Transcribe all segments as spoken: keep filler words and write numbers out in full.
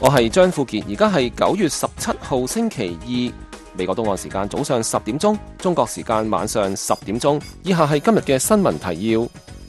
我係張富傑，而家係九月十七號星期二，美國東岸時間早上十點鐘，中國時間晚上十點鐘。以下係今日嘅新聞提要。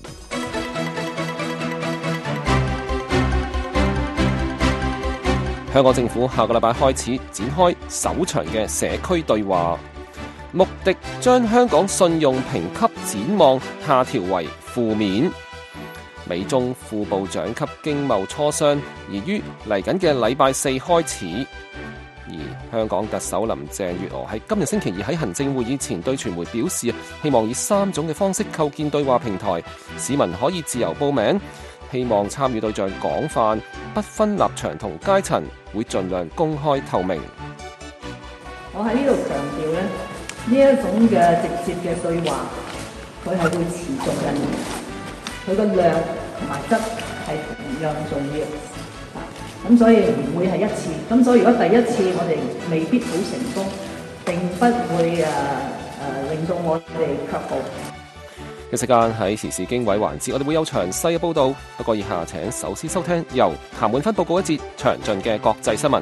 香港政府下個禮拜開始展開首場嘅社區對話。穆迪將香港信用評級展望下調為負面。美中副部長級經貿磋商已於嚟緊嘅禮拜四開始，而香港特首林鄭月娥喺今日星期二喺行政會議前對傳媒表示，希望以三種嘅方式構建對話平台，市民可以自由報名，希望參與對象廣泛，不分立場同階層，會盡量公開透明。 我喺呢度強調咧，呢一種嘅直接嘅對話，佢係會持續嘅。佢個量同埋質係同樣重要，咁所以唔會係一次。咁所以如果第一次我哋未必好成功，並不會誒誒、呃、令到我哋卻步。 一時間喺時事經緯環節，我哋會有詳細嘅報導。不過以下請首先收聽由譚滿芬報告一節詳盡嘅國際新聞。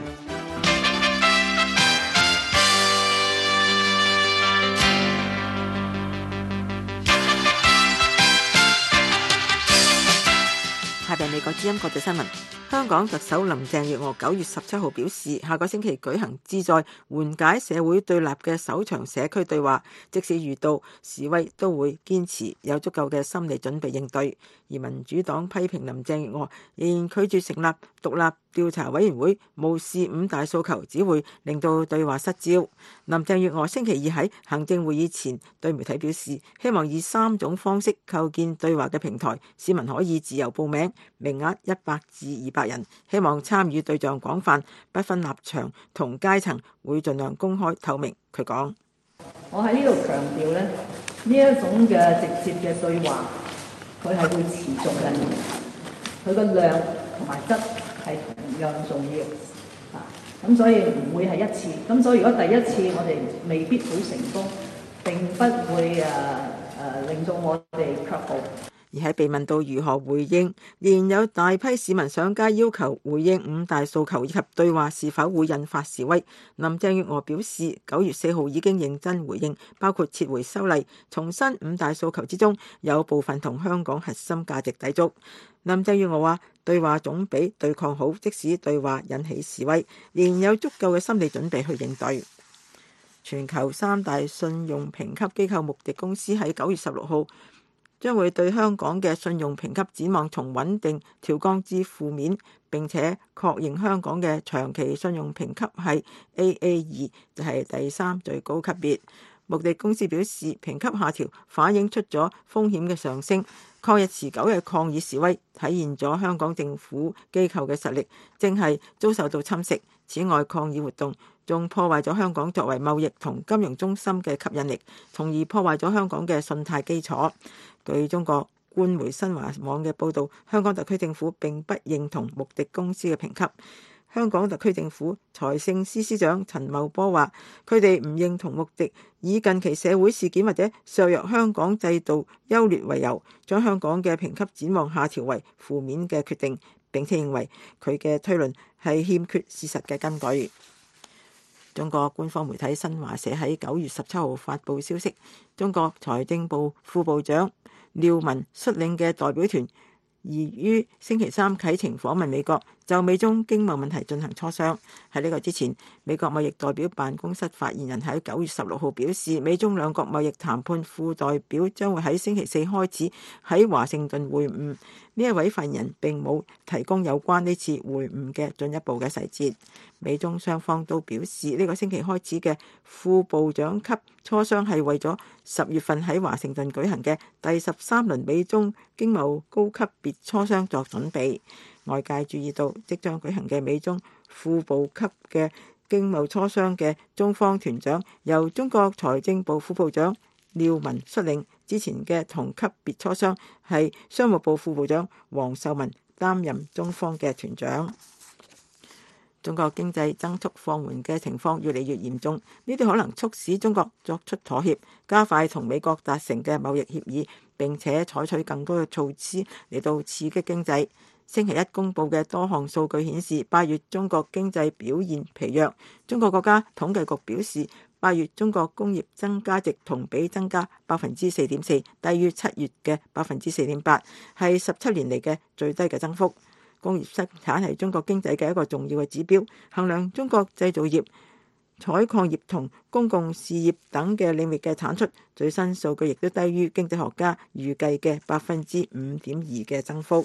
係美國之音國際新聞。香港特首林鄭月娥九月十七號表示，下個星期舉行旨在緩解社會對立嘅首場社區對話，即使遇到示威都會堅持有足夠嘅心理準備應對。而民主黨批評林鄭月娥仍然拒絕成立獨立調查委員會，無視五大訴求，只會令到對話失焦。林鄭月娥星期二喺行政會議前對媒體表示，希望以三種方式構建對話嘅平台，市民可以自由報名，名額一百至二百人，希望參與對象廣泛，不分立場同階層，會盡量公開透明。佢講： 我喺呢度強調咧，呢一種嘅直接嘅對話，佢係會持續嘅，佢個量同埋質係同樣重要啊！咁所以唔會係一次。咁所以如果第一次我哋未必好成功，並不會誒誒、呃、令到我哋卻步。 而喺被問到如何回應，仍有大批市民上街要求回應五大訴求以及對話是否會引發示威，林鄭月娥表示，九月四號已經認真回應，包括撤回修例，重申五大訴求之中有部分同香港核心價值抵觸。林鄭月娥話：對話總比對抗好，即使對話引起示威，仍有足夠嘅心理準備去應對。全球三大信用評級機構穆迪公司喺九月十六號將會對香港嘅信用評級展望從穩定調降至負面，並且確認香港嘅長期信用評級係 A A 二，就係第三最高級別。穆迪公司表示，評級下調反映出咗風險嘅上升，抗日持久嘅抗議示威體現咗香港政府機構嘅實力正係遭受到侵蝕。此外，抗議活動仲破壞咗香港作為貿易同金融中心嘅吸引力，從而破壞咗香港嘅信貸基礎。據中國官媒新華網嘅報導，香港特區政府並不認同穆迪公司嘅評級。香港特區政府財政司司長陳茂波話：佢哋唔認同穆迪以近期社會事件或者削弱香港制度優劣為由，將香港嘅評級展望下調為負面嘅決定，並且認為佢嘅推論係欠缺事實嘅根據。中國官方媒體新華社喺九月十七號發布消息，中國財政部副部長廖文率領嘅代表團已於星期三啟程訪問美國，就美中經貿問題進行磋商。喺呢個之前，美國貿易代表辦公室發言人喺九月十六號表示，美中兩國貿易談判副代表將會喺星期四開始喺華盛頓會晤。呢一位發言人並冇提供有關呢次會晤嘅進一步嘅細節。美中雙方都表示，呢個星期開始嘅副部長級磋商係為咗十月份喺華盛頓舉行嘅第十三輪美中經貿高級別磋商作準備。外界注意到，即將舉行嘅美中副部級嘅經貿磋商嘅中方團長由中國財政部副部長廖文率領，之前嘅同級別磋商係商務部副部長王受文擔任中方嘅團長。中國經濟增速放緩嘅情況越嚟越嚴重，呢啲可能促使中國作出妥協，加快同美國達成嘅貿易協議， 並且採取更多嘅措施嚟到刺激經濟。星期一公佈嘅多項數據顯示，八月中國經濟表現疲弱。中國國家統計局表示，八月中國工業增加值同比增加百分之四點四，低於七月嘅百分之四點八，係十七年嚟嘅最低嘅增幅。工業生產係中國經濟嘅一個重要嘅指標，衡量中國製造業、採礦業同公共事業等嘅領域嘅產出。最新數據亦都低於經濟學家預計嘅百分之五點二嘅增幅。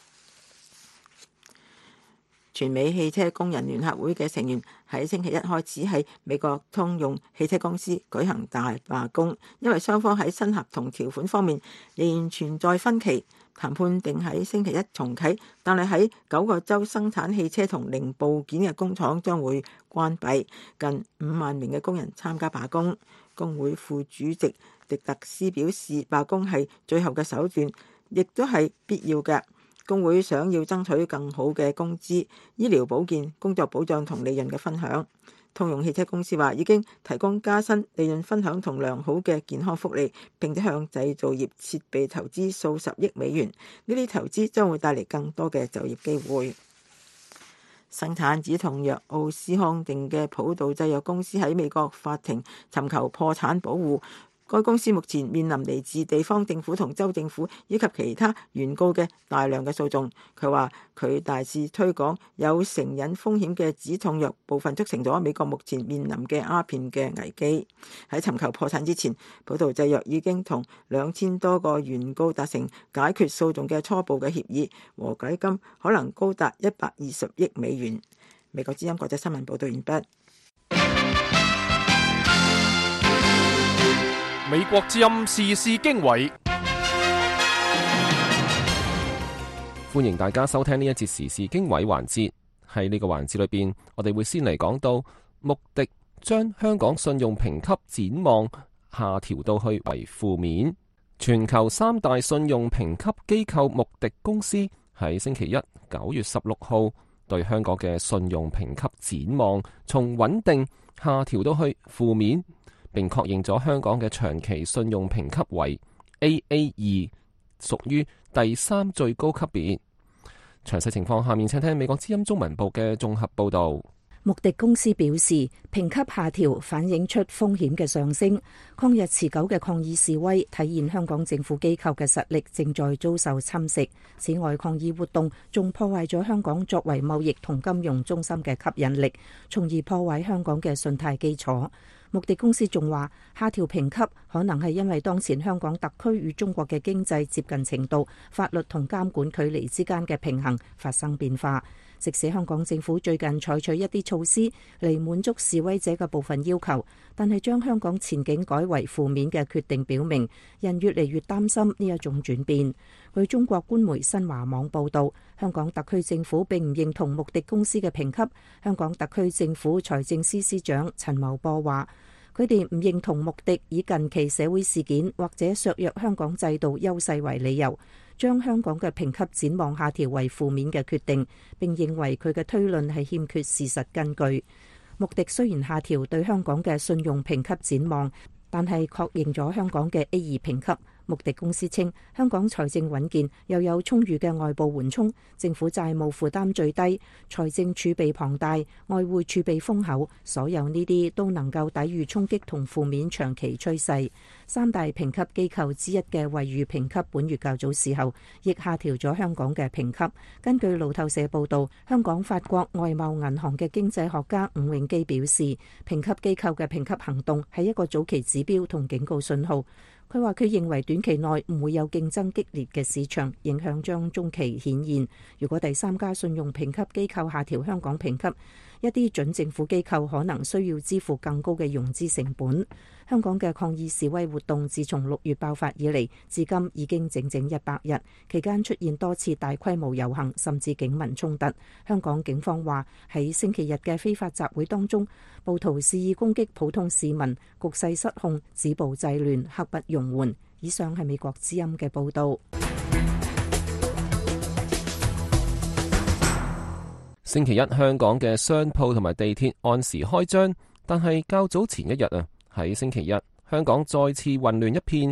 全美汽車工人聯合會嘅成員喺星期一開始喺美國通用汽車公司舉行大罷工，因為雙方喺新合同條款方面仍然存在分歧。談判定喺星期一重啟，但係喺九個州生產汽車同零部件嘅工廠將會關閉。近五萬名嘅工人參加罷工。工會副主席迪特斯表示，罷工係最後嘅手段，亦都係必要嘅。工會想要爭取更好嘅工資、醫療保健、工作保障同利潤嘅分享。通用汽車公司話已經提供加薪、利潤分享同良好嘅健康福利，並且向製造業設備投資數十億美元。呢啲投資將會帶嚟更多嘅就業機會。生產止痛藥奧斯康定嘅普渡製藥公司喺美國法庭尋求破產保護。該公司目前面臨嚟自地方政府同州政府以及其他原告嘅大量嘅訴訟。佢話佢大肆推廣有成癮風險嘅止痛藥，部分促成咗美國目前面臨嘅鴉片嘅危機。喺尋求破產之前，普渡製藥已經同兩千多個原告達成解決訴訟嘅初步嘅協議，和解金可能高達一百二十億美元。美國之音國際新聞報道完畢。 美國之音時事經緯， 歡迎大家收聽呢一節時事經緯環節。喺呢個環節裏邊，我哋會先嚟講到穆迪將香港信用評級展望下調到去為負面。全球三大信用評級機構穆迪公司喺星期一九月十六號對香港嘅信用評級展望從穩定下調到去負面，並確認咗香港嘅長期信用評級為 A A 二，屬於第三最高級別。詳細情況下面請聽美國之音中文部嘅綜合報導。 穆迪公司表示，評級下調反映出風險嘅上升，抗日持久嘅抗議示威體現香港政府機構嘅實力正在遭受侵蝕。此外，抗議活動仲破壞咗香港作為貿易同金融中心嘅吸引力，從而破壞香港嘅信貸基礎。穆迪公司仲話，下調評級可能係因為當前香港特區與中國嘅經濟接近程度、法律同監管距離之間嘅平衡發生變化。即使香港政府最近採取一啲措施嚟滿足示威者嘅部分要求，但係將香港前景改為負面嘅決定表明，人越嚟越擔心呢一種轉變。據中國官媒新華網報導，香港特區政府並唔認同穆迪公司嘅評級。香港特區政府財政司司長陳茂波話，佢哋唔認同穆迪以近期社會事件或者削弱香港制度優勢為理由，將香港嘅評級展望下調為負面嘅決定，並認為佢嘅推論係欠缺事實根據。穆迪雖然下調對香港嘅信用評級展望，但係確認咗香港嘅 A 二評級。穆迪公司稱，香港財政穩健，又有充裕嘅外部緩衝，政府債務負擔最低，財政儲備龐大，外匯儲備豐厚，所有呢啲都能夠抵禦衝擊同負面長期趨勢。三大評級機構之一嘅惠譽評級本月較早時候亦下調咗香港嘅評級。根據路透社報導，香港法國外貿銀行嘅經濟學家伍永基表示，評級機構嘅評級行動係一個早期指標同警告信號。佢話佢認為短期內唔會有競爭激烈嘅市場，影響將中期顯現。如果第三家信用評級機構下調香港評級，一啲準政府機構可能需要支付更高嘅融資成本。香港嘅抗議示威活動自從六月爆發以嚟，至今已經整整一百日，期間出現多次大規模遊行，甚至警民衝突。香港警方話喺星期日嘅非法集會當中，暴徒肆意攻擊普通市民，局勢失控，止暴制亂，刻不容緩。以上係美國之音嘅報導。 星期一香港嘅商鋪同埋地鐵按時開張，但係較早前一日啊，喺星期日香港再次混亂一片，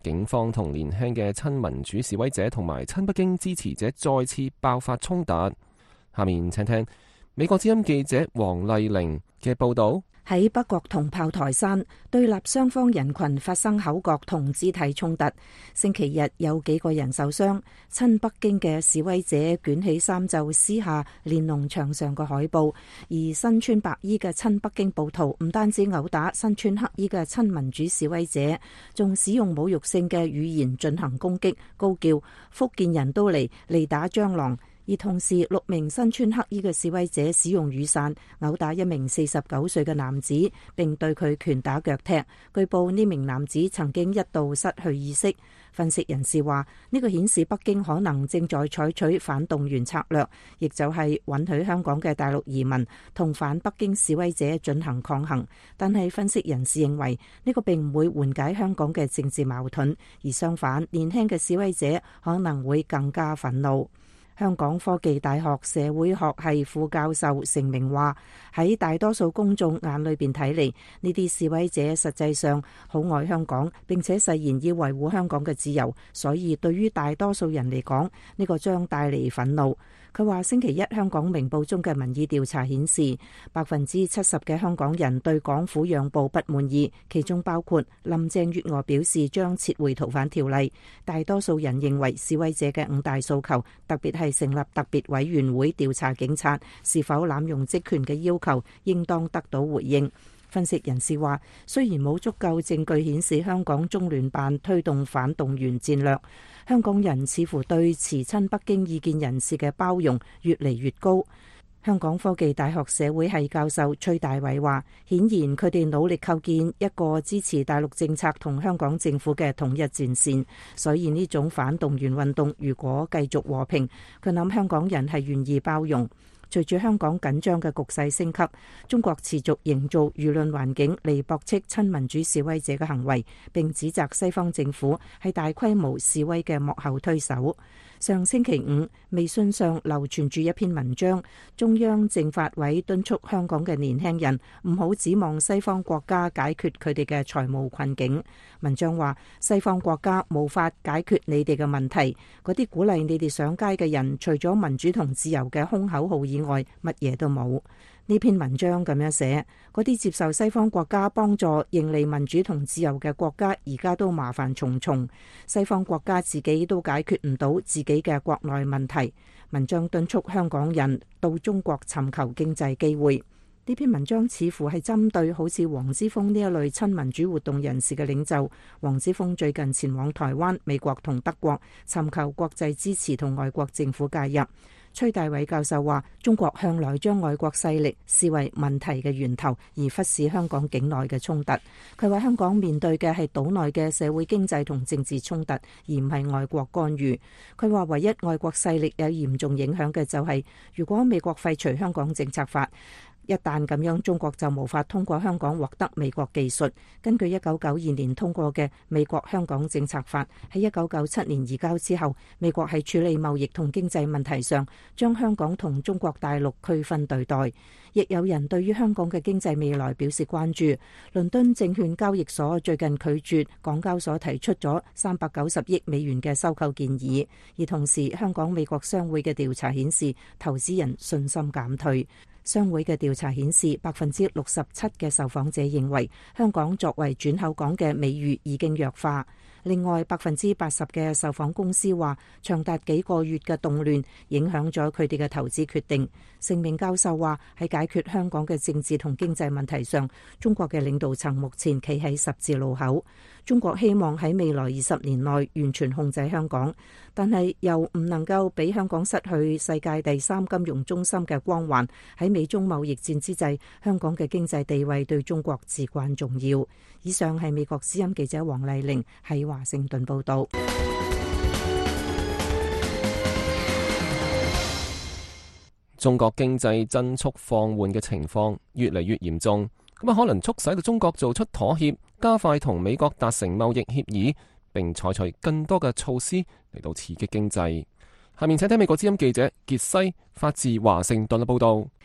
警方同年輕嘅親民主示威者同埋親北京支持者再次爆發衝突。下面請聽美國之音記者黃麗玲嘅報導。 喺北角同炮台山對立雙方人群發生口角同肢體衝突，星期日有幾個人受傷。親北京嘅示威者捲起衫袖撕下連儂牆上嘅海報，而身穿白衣嘅親北京暴徒唔單止毆打身穿黑衣嘅親民主示威者，仲使用侮辱性嘅語言進行攻擊，高叫福建人都嚟嚟打蟑螂。而同時，六名身穿黑衣嘅示威者使用雨傘毆打一名四十九歲嘅男子，並對佢拳打腳踢。據報呢名男子曾經一度失去意識。分析人士話，呢個顯示北京可能正在採取反動員策略，亦就係允許香港嘅大陸移民同反北京示威者進行抗衡。但係分析人士認為，呢個並唔會緩解香港嘅政治矛盾，而相反，年輕嘅示威者可能會更加憤怒。香港科技大學社會學系副教授成明話，喺大多數公眾眼裏邊睇嚟，呢啲示威者實際上好愛香港，並且誓言要維護香港嘅自由，所以對於大多數人嚟講，呢個將帶嚟憤怒。佢話星期一香港明報中嘅民意調查顯示，百分之七十嘅香港人對港府讓步不滿意，其中包括林鄭月娥表示將撤回逃犯條例。大多數人認為示威者嘅五大訴求，特別係成立特別委員會調查警察是否濫用職權嘅要求，應當得到回應。分析人士話，雖然冇足夠證據顯示香港中聯辦推動反動員戰略，香港人似乎對持親北京意見人士嘅包容越嚟越高。香港科技大學社會系教授崔大偉話，顯然佢哋努力構建一個支持大陸政策同香港政府嘅統一戰線，所以呢種反動員運動如果繼續和平，佢諗香港人係願意包容。隨住香港緊張嘅局勢升級，中國持續營造輿論環境嚟駁斥親民主示威者嘅行為，並指責西方政府係大規模示威嘅幕後推手。上星期五，微信上流傳住一篇文章，中央政法委敦促香港嘅年輕人唔好指望西方國家解決佢哋嘅財務困境。文章話，西方國家無法解決你哋嘅問題，嗰啲鼓勵你哋上街嘅人，除咗民主同自由嘅空口號以外，乜嘢都冇。呢篇文章咁樣寫，嗰啲接受西方國家幫助迎嚟民主同自由嘅國家，而家都麻煩重重。西方國家自己都解決唔到自己嘅國內問題。文章敦促香港人到中國尋求經濟機會。呢篇文章似乎係針對好似黃之鋒呢一類親民主活動人士嘅領袖。黃之鋒最近前往台灣、美國同德國，尋求國際支持同外國政府介入。崔大偉教授話，中國向來將外國勢力視為問題嘅源頭，而忽視香港境內嘅衝突。佢話香港面對嘅係島內嘅社會經濟同政治衝突，而唔係外國干預。佢話唯一外國勢力有嚴重影響嘅就係，如果美國廢除香港政策法，一旦咁樣，中國就無法通過香港獲得美國技術。根據一九九二年通過嘅美國香港政策法，喺一九九七年移交之後，美國喺處理貿易同經濟問題上，將香港同中國大陸區分對待。亦有人對於香港嘅經濟未來表示關注。倫敦證券交易所最近拒絕港交所提出咗三百九十億美元嘅收購建議，而同時香港美國商會嘅調查顯示，投資人信心減退。商會嘅調查顯示，百分之六十七嘅受訪者認為香港作為轉口港嘅美譽已經弱化。另外，百分之八十嘅受訪公司話，長達幾個月嘅動亂影響咗佢哋嘅投資決定。成明教授話，喺解決香港嘅政治同經濟問題上，中國嘅領導層目前企喺十字路口。中國希望喺未來二十年內完全控制香港，但係又唔能夠俾香港失去世界第三金融中心嘅光環。喺美中貿易戰之際，香港嘅經濟地位對中國至關重要。以上係美國之音記者黃麗玲喺華盛頓報道。 中國經濟增速放緩嘅情況越嚟越嚴重，咁啊可能促使到中國做出妥協，加快同美國達成貿易協議，並採取更多嘅措施嚟到刺激經濟。下面請聽美國之音記者傑西發自華盛頓嘅報道。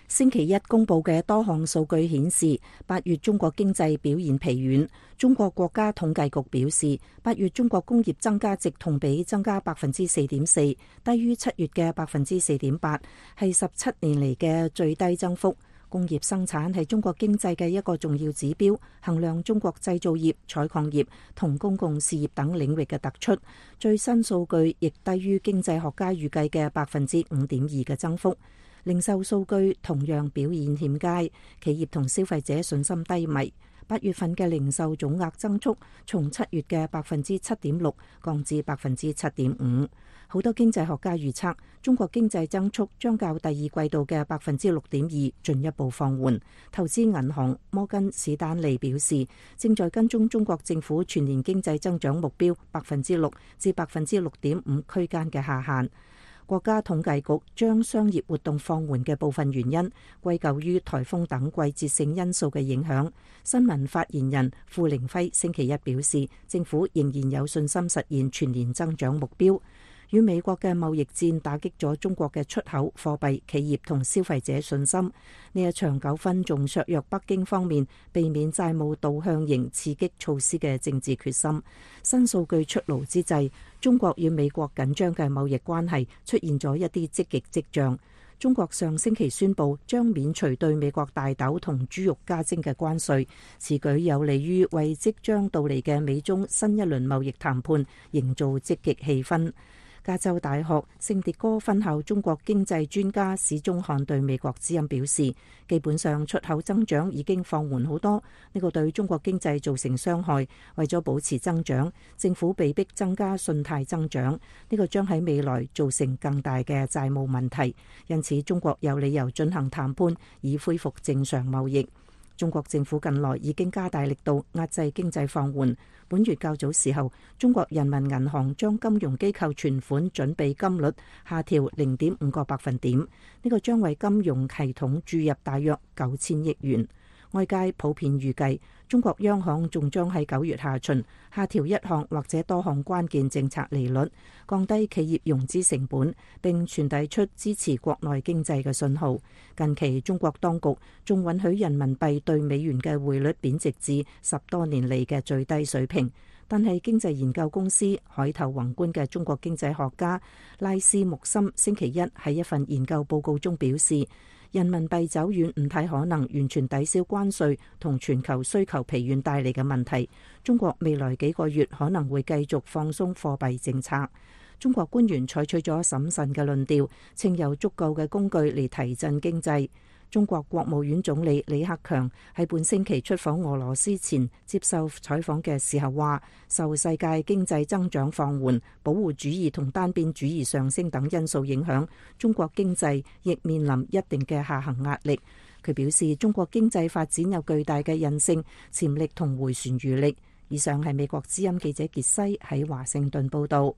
星期一公佈嘅多項數據顯示，八月中國經濟表現疲軟。中國國家統計局表示，八月中國工業增加值同比增加百分之四點四，低於七月嘅百分之四點八，係十七年嚟嘅最低增幅。工業生產係中國經濟嘅一個重要指標，衡量中國製造業、採礦業同公共事業等領域嘅突出。最新數據亦低於經濟學家預計嘅百分之五點二嘅增幅。零售數據同樣表現欠佳，企業同消費者信心低迷。八月份嘅零售總額增速從七月嘅百分之七點六降至百分之七點五。好多經濟學家預測，中國經濟增速將較第二季度嘅百分之六點二進一步放緩。投資銀行摩根士丹利表示，正在跟蹤中國政府全年經濟增長目標百分之六至百分之六點五區間嘅下限。國家統計局將商業活動放緩嘅部分原因歸咎於颱風等季節性因素嘅影響。新聞發言人傅凌輝星期一表示，政府仍然有信心實現全年增長目標。與美國嘅貿易戰打擊咗中國嘅出口、貨幣、企業同消費者信心。呢一場糾紛仲削弱北京方面避免債務導向型刺激措施嘅政治決心。新數據出爐之際，中國與美國緊張嘅貿易關係出現咗一啲積極跡象。中國上星期宣布將免除對美國大豆同豬肉加徵嘅關稅，此舉有利於為即將到嚟嘅美中新一輪貿易談判營造積極氣氛。加州大學聖迭戈分校中國經濟專家史宗漢對美國之音表示，基本上出口增長已經放緩好多，呢個對中國經濟造成傷害。為咗保持增長，政府被迫增加信貸增長，呢個將喺未來造成更大嘅債務問題。因此，中國有理由進行談判，以恢復正常貿易。中國政府近來已經加大力度壓制經濟放緩。本月較早時候，中國人民銀行將金融機構存款準備金率下調零點五個百分點，呢個將為金融系統注入大約九千億元。外界普遍預計，中國央行仲將喺九月下旬下調一項或者多項關鍵政策利率，降低企業融資成本，並傳遞出支持國內經濟嘅信號。近期中國當局仲允許人民幣對美元嘅匯率貶值至十多年嚟嘅最低水平。但係經濟研究公司海頭宏觀嘅中國經濟學家拉斯穆森星期一喺一份研究報告中表示，人民幣走軟唔太可能完全抵消關稅同全球需求疲軟帶嚟嘅問題。中國未來幾個月可能會繼續放鬆貨幣政策。中國官員採取咗審慎嘅論調，稱有足夠嘅工具嚟提振經濟。中國國務院總理李克強喺本星期出訪俄羅斯前接受採訪嘅時候話，受世界經濟增長放緩、保護主義同單邊主義上升等因素影響，中國經濟亦面臨一定嘅下行壓力。佢表示，中國經濟發展有巨大嘅韌性、潛力同迴旋餘力。以上係美國之音記者傑西喺華盛頓報道。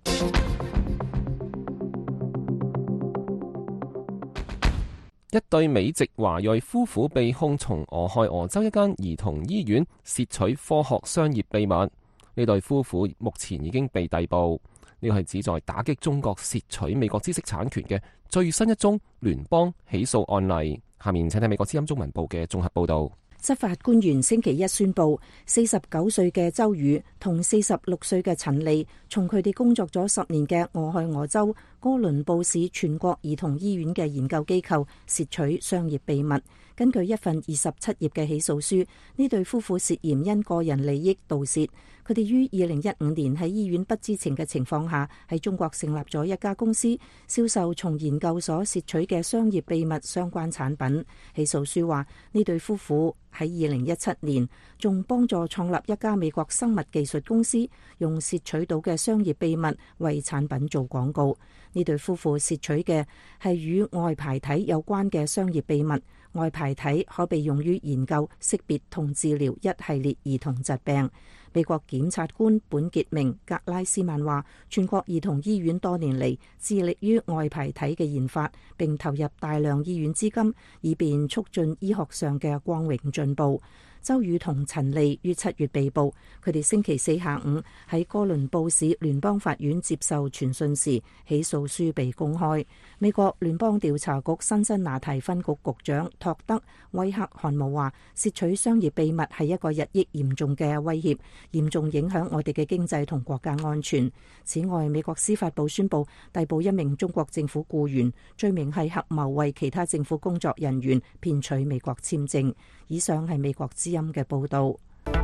一對美籍華裔夫婦被控從俄亥俄州一間兒童醫院竊取科學商業秘密。呢對夫婦目前已經被逮捕。呢個係旨在打擊中國竊取美國知識產權嘅最新一宗聯邦起訴案例。下面請睇美國之音中文部嘅綜合報導。 執法官員星期一宣布，四十九歲嘅周宇同四十六歲嘅陳莉，從佢哋工作咗十年嘅俄亥俄州哥倫布市全國兒童醫院嘅研究機構竊取商業秘密。根據一份二十七頁嘅起訴書，呢對夫婦涉嫌因個人利益盜竊。佢哋於二零一五年喺醫院不知情嘅情況下，喺中國成立咗一家公司，銷售從研究所竊取嘅商業秘密相關產品。起訴書話，呢對夫婦喺二零一七年仲幫助創立一家美國生物技術公司，用竊取到嘅商業秘密為產品做廣告。呢對夫婦竊取嘅係與外牌體有關嘅商業秘密。外牌體可被用於研究、識別同治療一系列兒童疾病。美國檢察官本傑明格拉斯曼話，全國兒童醫院多年嚟致力於外牌體嘅研發，並投入大量醫院資金，以便促進醫學上嘅光榮進步。 周宇同陳莉於七月被捕，佢哋星期四下午喺哥倫布市聯邦法院接受傳訊時，起訴書被公開。美國聯邦調查局辛辛那提分局局長托德威克漢姆話：竊取商業秘密係一個日益嚴重嘅威脅，嚴重影響我哋嘅經濟同國家安全。此外，美國司法部宣布逮捕一名中國政府僱員，罪名係合謀為其他政府工作人員騙取美國簽證。以上係美國之音嘅報導。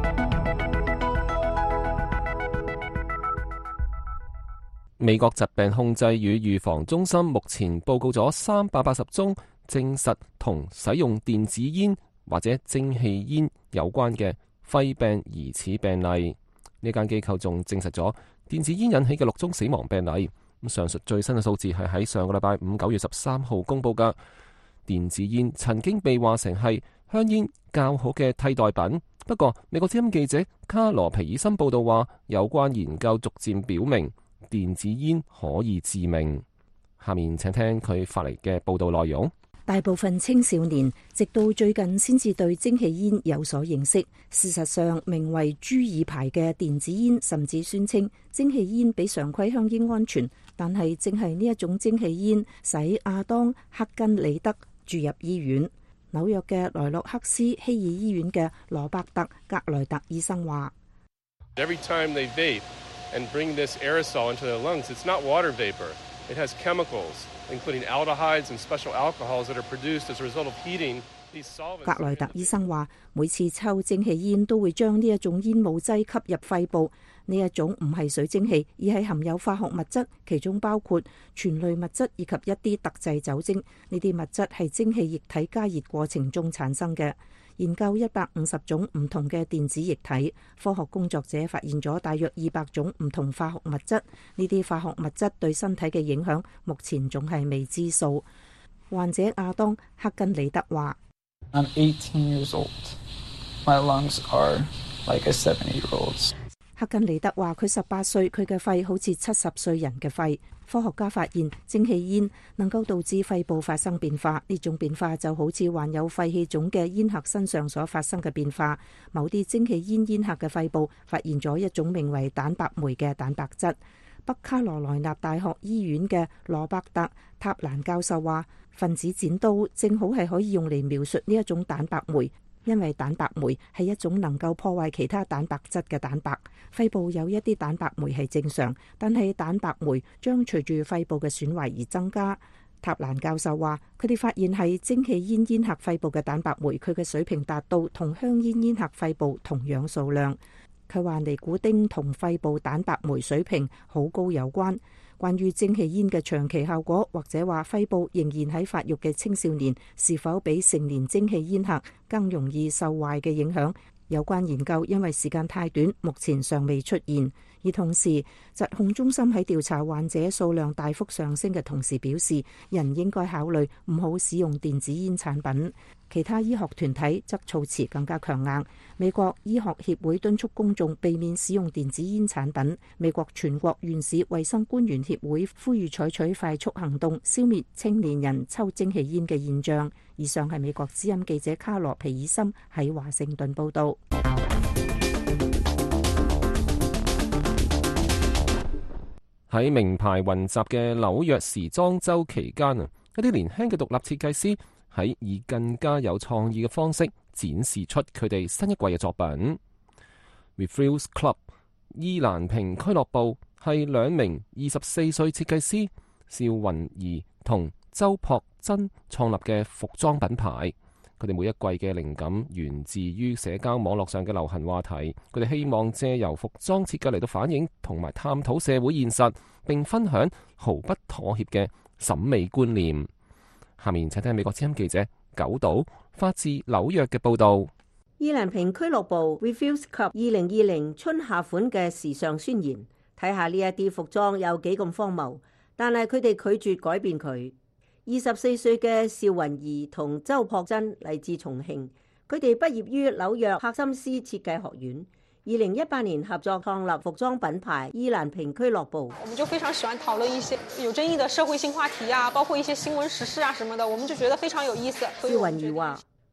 美國疾病控制與預防中心目前報告咗三百八十宗證實同使用電子煙或者蒸汽煙有關嘅肺病疑似病例。呢間機構仲證實咗電子煙引起嘅六宗死亡病例。咁上述最新嘅數字係喺上個禮拜五九月十三號公佈㗎。電子煙曾經被話成係香煙較好嘅替代品，不過美國之音記者卡羅皮爾森報道話，有關研究逐漸表明電子煙可以致命。下面請聽佢發嚟嘅報道內容。 大部分青少年直到最近先至對蒸汽煙有所認識。事實上，名為朱爾牌嘅電子煙甚至宣稱蒸汽煙比常規香煙安全，但係正係呢一種蒸汽煙使亞當克根里德住入醫院。紐約嘅萊洛克斯希爾醫院嘅羅伯特格萊特醫生話 ：Every time they vape and bring this aerosol into their lungs, it's not water vapor. It has chemicals, including aldehydes and special alcohols that are produced as a result of heating these solvents. 格萊特醫生話：每次抽蒸汽煙都會將呢一種煙霧劑吸入肺部。呢一種唔係水蒸氣，而係含有化學物質，其中包括醛類物質以及一啲特製酒精。呢啲物質係蒸汽液體加熱過程中產生嘅。研究一百五十種唔同嘅電子液體，科學工作者發現咗大約二百種唔同化學物質。呢啲化學物質對身體嘅影響，目前仲係未知數。患者亞當克根里德話 ：I'm eighteen years old. My lungs are like a seventy-year-old's. 克根里德話：佢十八歲，佢嘅肺好似七十歲人嘅肺。科學家發現蒸汽煙能夠導致肺部發生變化，呢種變化就好似患有肺氣腫嘅煙客身上所發生嘅變化。某啲蒸汽煙煙客嘅肺部發現咗一種名為蛋白酶嘅蛋白質。北卡羅來納大學醫院嘅羅伯特塔蘭教授話：分子剪刀正好係可以用嚟描述呢一種蛋白酶。因為蛋白酶係一種能夠破壞其他蛋白質嘅蛋白，肺部有一啲蛋白酶係正常，但係蛋白酶將隨住肺部嘅損壞而增加。塔蘭教授話：佢哋發現係蒸汽煙煙客肺部嘅蛋白酶，佢嘅水平達到同香煙煙客肺部同樣數量。佢話尼古丁同肺部蛋白酶水平好高有關。關於蒸汽煙嘅長期效果，或者話肺部仍然喺發育嘅青少年是否比成年蒸汽煙客更容易受壞嘅影響，有關研究因為時間太短，目前尚未出現。而同時，疾控中心喺調查患者數量大幅上升嘅同時表示，人應該考慮唔好使用電子煙產品。其他醫學團體則措辭更加強硬。美國醫學協會敦促公眾避免使用電子煙產品。美國全國縣市衛生官員協會呼籲採取快速行動，消滅青年人抽蒸汽煙嘅現象。以上係美國之音記者卡羅皮爾森喺華盛頓報導。 喺名牌雲集嘅紐約時裝週期間啊，一啲年輕嘅獨立設計師喺以更加有創意嘅方式展示出佢哋新一季嘅作品。Refuse Club 伊蘭平俱樂部係兩名二十四歲設計師邵雲儀同周朴真創立嘅服裝品牌。佢哋每一季嘅靈感源自於社交網絡上嘅流行話題。佢哋希望借由服裝設計嚟到反映同埋探討社會現實，並分享毫不妥協嘅審美觀念。下面請聽美國之音記者九島發自紐約嘅報導。 伊蘭平俱樂部 Refuse Club 二零二零春夏款嘅時尚宣言，睇下呢一啲服裝有幾咁荒謬，但係佢哋拒絕改變佢。二十四歲嘅邵雲儀同周朴真嚟自重慶，佢哋畢業於紐約柏森斯設計學院。二零一八年合作創立服裝品牌伊蘭平俱樂部。 我們就非常喜歡討論一些有爭議的社會性話題啊，包括一些新聞時事啊什麼的，我們就覺得非常有意思。 邵雲儀話：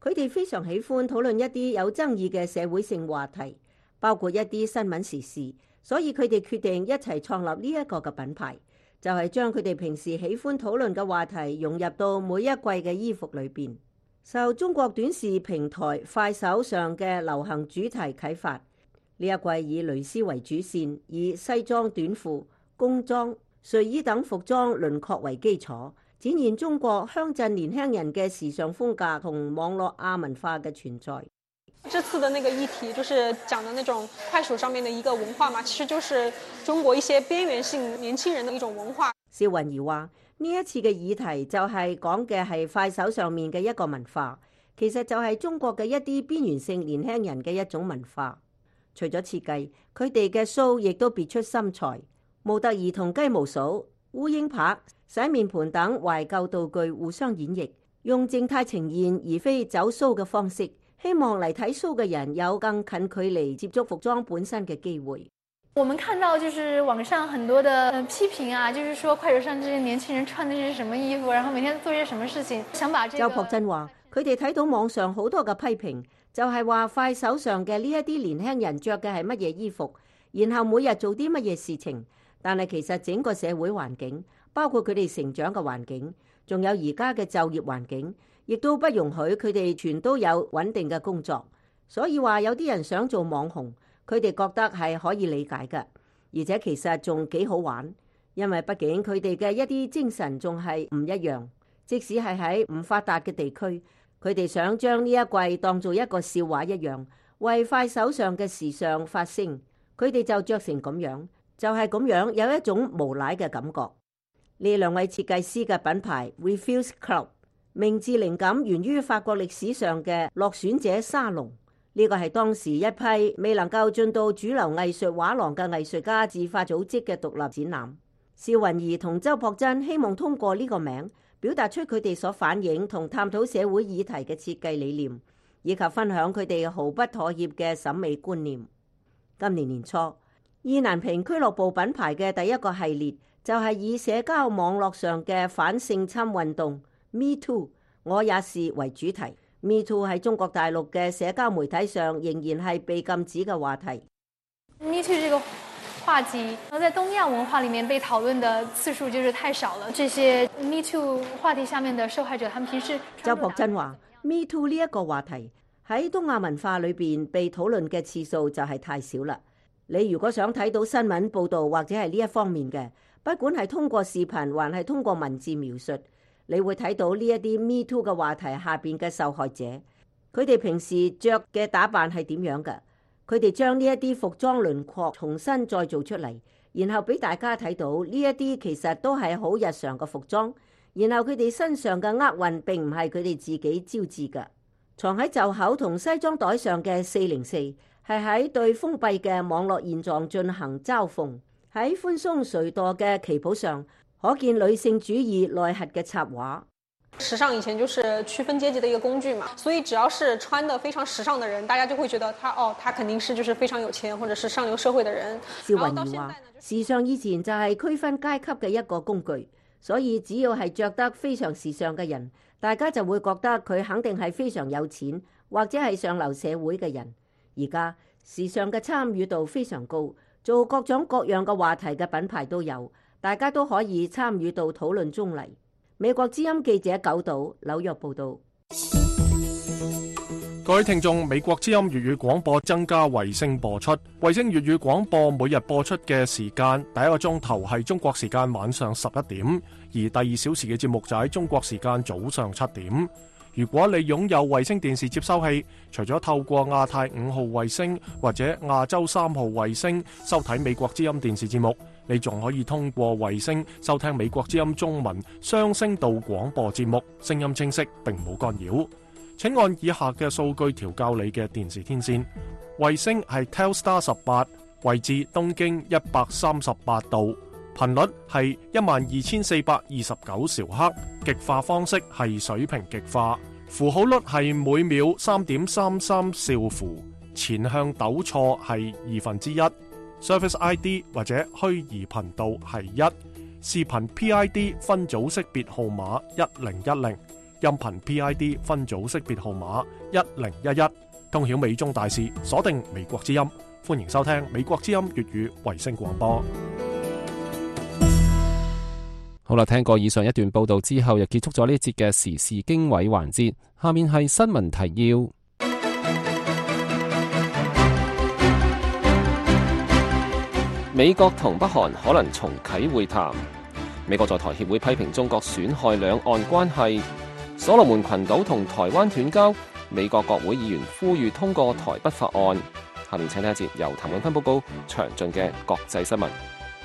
佢哋非常喜歡討論一啲有爭議嘅社會性話題，包括一啲新聞時事，所以佢哋決定一齊創立呢一個嘅品牌，就係將佢哋平時喜歡討論嘅話題融入到每一季嘅衣服裏邊。受中國短視平台快手上嘅流行主題啟發，呢一季以蕾絲為主線，以西裝短褲、工裝、睡衣等服裝輪廓為基礎，展現中國鄉鎮年輕人嘅時尚風格同網絡亞文化嘅存在。 這次的那個議題就是講的那種快手上面的一個文化嘛，其實就是中國一些邊緣性年輕人的一種文化。 邵雲儀話：呢一次嘅議題就係講嘅係快手上面嘅一個文化，其實就係中國嘅一啲邊緣性年輕人嘅一種文化。除咗設計，佢哋嘅 show 亦都別出心裁，模特兒同雞毛掃、烏蠅拍、洗面盤等懷舊道具互相演繹，用靜態呈現而非走 show 嘅方式，希望嚟睇 show 嘅人有更近距離接觸服裝本身嘅機會。 我們看到就是網上很多的批評啊，就是說快手上這些年輕人穿的是什麼衣服，然後每天做些什麼事情，想把這個。 周樸珍話：佢哋睇到網上好多嘅批評，就係話快手上嘅呢一啲年輕人着嘅係乜嘢衣服，然後每日做啲乜嘢事情，但係其實整個社會環境，包括佢哋成長嘅環境，仲有而家嘅就業環境，亦都不容許佢哋全都有穩定嘅工作，所以話有啲人想做網紅。佢哋覺得係可以理解嘅，而且其實仲幾好玩，因為畢竟佢哋嘅一啲精神仲係唔一樣。即使係喺唔發達嘅地區，佢哋想將呢一季當做一個笑話一樣，為快手上嘅時尚發聲。佢哋就着成咁樣，就係咁樣，有一種無賴嘅感覺。呢兩位設計師嘅品牌 Refuse Club 名字靈感源於法國歷史上嘅落選者沙龍。呢個係當時一批未能夠進到主流藝術畫廊嘅藝術家自發組織嘅獨立展覽。邵雲儀同周樸珍希望通過呢個名表達出佢哋所反映同探討社會議題嘅設計理念，以及分享佢哋毫不妥協嘅審美觀念。今年年初，意難平俱樂部品牌嘅第一個系列就係以社交網絡上嘅反性侵運動 Me Too 我也是為主題。Me Too 喺中國大陸嘅社交媒體上仍然係被禁止嘅話題。 Me Too 這個話題，在東亞文化裡面被討論的次數就是太少了。這些 Me Too 話題下面的受害者，他們平時周樸珍話 Me Too 呢一個話題喺東亞文化裏邊被討論嘅次數就係太少啦。你如果想睇到新聞報導或者係呢一方面嘅，不管係通過視頻還係通過文字描述，你會睇到呢一啲 Me Too 嘅話題下邊嘅受害者，佢哋平時着嘅打扮係點樣嘅？佢哋將呢一啲服裝輪廓重新再做出嚟，然後俾大家睇到呢一啲其實都係好日常嘅服裝，然後佢哋身上嘅厄運並唔係佢哋自己招致嘅。藏喺袖口同西裝袋上嘅四零四係喺對封閉嘅網絡現狀進行嘲諷。喺寬鬆垂墮嘅旗袍上，可見女性主義內核嘅插畫。 時尚以前就是區分階級的一個工具嘛，所以只要是穿得非常時尚的人，大家就會覺得他哦，他肯定是就是非常有錢或者是上流社會的人。 邵雲儀話：時尚以前就係區分階級嘅一個工具，所以只要係着得非常時尚嘅人，大家就會覺得佢肯定係非常有錢或者係上流社會嘅人。而家時尚嘅參與度非常高，做各種各樣嘅話題嘅品牌都有。大家都可以參與到討論中嚟。美國之音記者九島紐約報道。 各位聽眾，美國之音粵語廣播增加衛星播出。衛星粵語廣播每日播出嘅時間，第一個鐘頭係中國時間晚上十一點，而第二小時嘅節目就喺中國時間早上七點。如果你擁有衛星電視接收器，除咗透過亞太五號衛星或者亞洲三號衛星收睇美國之音電視節目，你仲可以通過衛星收聽美國之音中文雙聲道廣播節目，聲音清晰並冇干擾。請按以下嘅數據調校你嘅電視天線。衛星係 Telstar 十八，位置東經一百三十八度，頻率係一萬二千四百二十九兆赫，極化方式係水平極化，符號率係每秒三點三三兆符，前向抖錯係二分之一。Service I D 或者虛擬頻道係一，視頻 P I D 分組識別號碼一零一零， 音頻 P I D 分組識別號碼一零一一，通曉美中大事，鎖定美國之音。歡迎收聽美國之音粵語衛星廣播。 好啦，聽過以上一段報道之後，又結束咗呢一節嘅時事經緯環節。下面係新聞提要。美國同北韓可能重啟會談。美國在台協會批評中國損害兩岸關係。所羅門群島同台灣斷交，美國國會議員呼籲通過台北法案。下面請聽一節由譚永坤報告詳盡嘅國際新聞。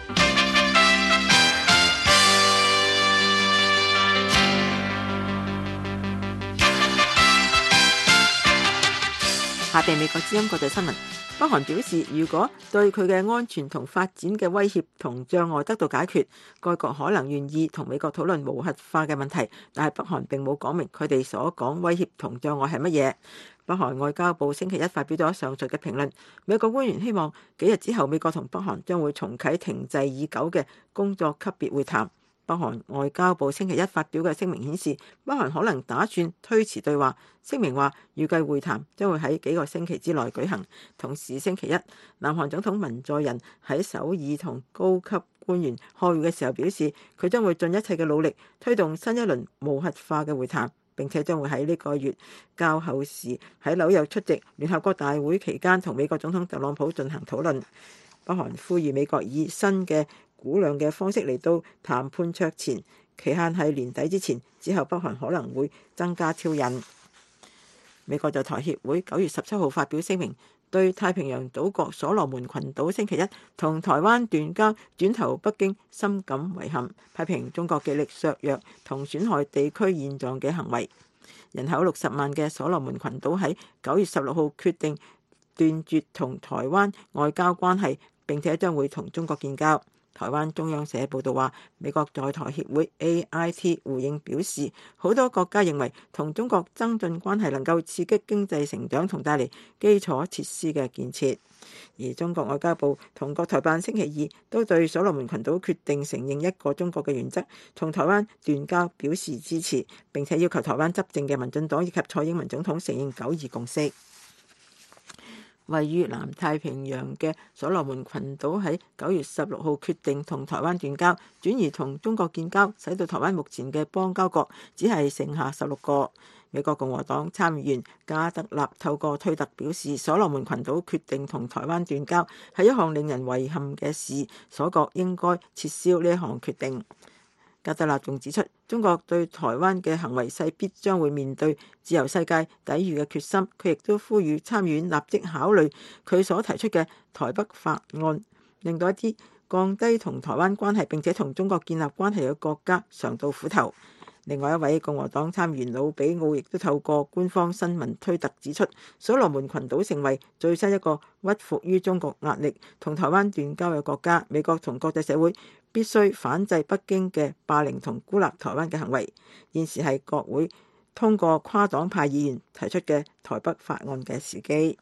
下邊美國之音國際新聞。北韓表示，如果對佢嘅安全同發展嘅威脅同障礙得到解決，該國可能願意同美國討論無核化嘅問題。但係北韓並冇講明佢哋所講威脅同障礙係乜嘢。北韓外交部星期一發表咗上述嘅評論。美國官員希望幾日之後，美國同北韓將會重啟停滯已久嘅工作級別會談。北韓外交部星期一發表嘅聲明顯示，北韓可能打算推遲對話。聲明話，預計會談將會喺幾個星期之內舉行。同時星期一，南韓總統文在寅喺首爾同高級官員開會嘅時候表示，佢將會盡一切嘅努力推動新一輪無核化嘅會談，並且將會喺呢個月較後時喺紐約出席聯合國大會期間同美國總統特朗普進行討論。北韓呼籲美國以新嘅估量嘅方式嚟到談判桌前，期限係年底之前，之後北韓可能會增加挑釁。美國在台協會九月十七號發表聲明，對太平洋島國所羅門群島星期一同台灣斷交轉投北京深感遺憾，批評中國極力削弱同損害地區現狀嘅行為。人口六十萬嘅所羅門群島喺九月十六號決定斷絕同台灣外交關係，並且將會同中國建交。台灣中央社報道話，美國在台協會 A I T 回應表示，好多國家認為同中國增進關係能夠刺激經濟成長同帶嚟基礎設施嘅建設。而中國外交部同國台辦星期二都對所羅門群島決定承認一個中國嘅原則同台灣斷交表示支持，並且要求台灣執政嘅民進黨以及蔡英文總統承認九二共識。位於南太平洋嘅所羅門群島喺九月十六號決定同台灣斷交，轉移同中國建交，使到台灣目前嘅邦交國只係剩下十六個。美國共和黨參議員加德納透過推特表示，所羅門群島決定同台灣斷交係一項令人遺憾嘅事，所國應該撤銷呢一項決定。加德納仲指出，中國對台灣嘅行為勢必將會面對自由世界抵禦嘅決心。佢亦都呼籲參議院立即考慮佢所提出嘅台北法案，令到一啲降低同台灣關係並且同中國建立關係嘅國家嘗到苦頭。另外一位共和黨參議員魯比奧亦都透過官方新聞推特指出，所羅門群島成為最新一個屈服於中國壓力同台灣斷交嘅國家。美國同國際社會必須反制北京嘅霸凌同孤立台灣嘅行為。現時係國會通過跨黨派議員提出嘅台北法案嘅時機。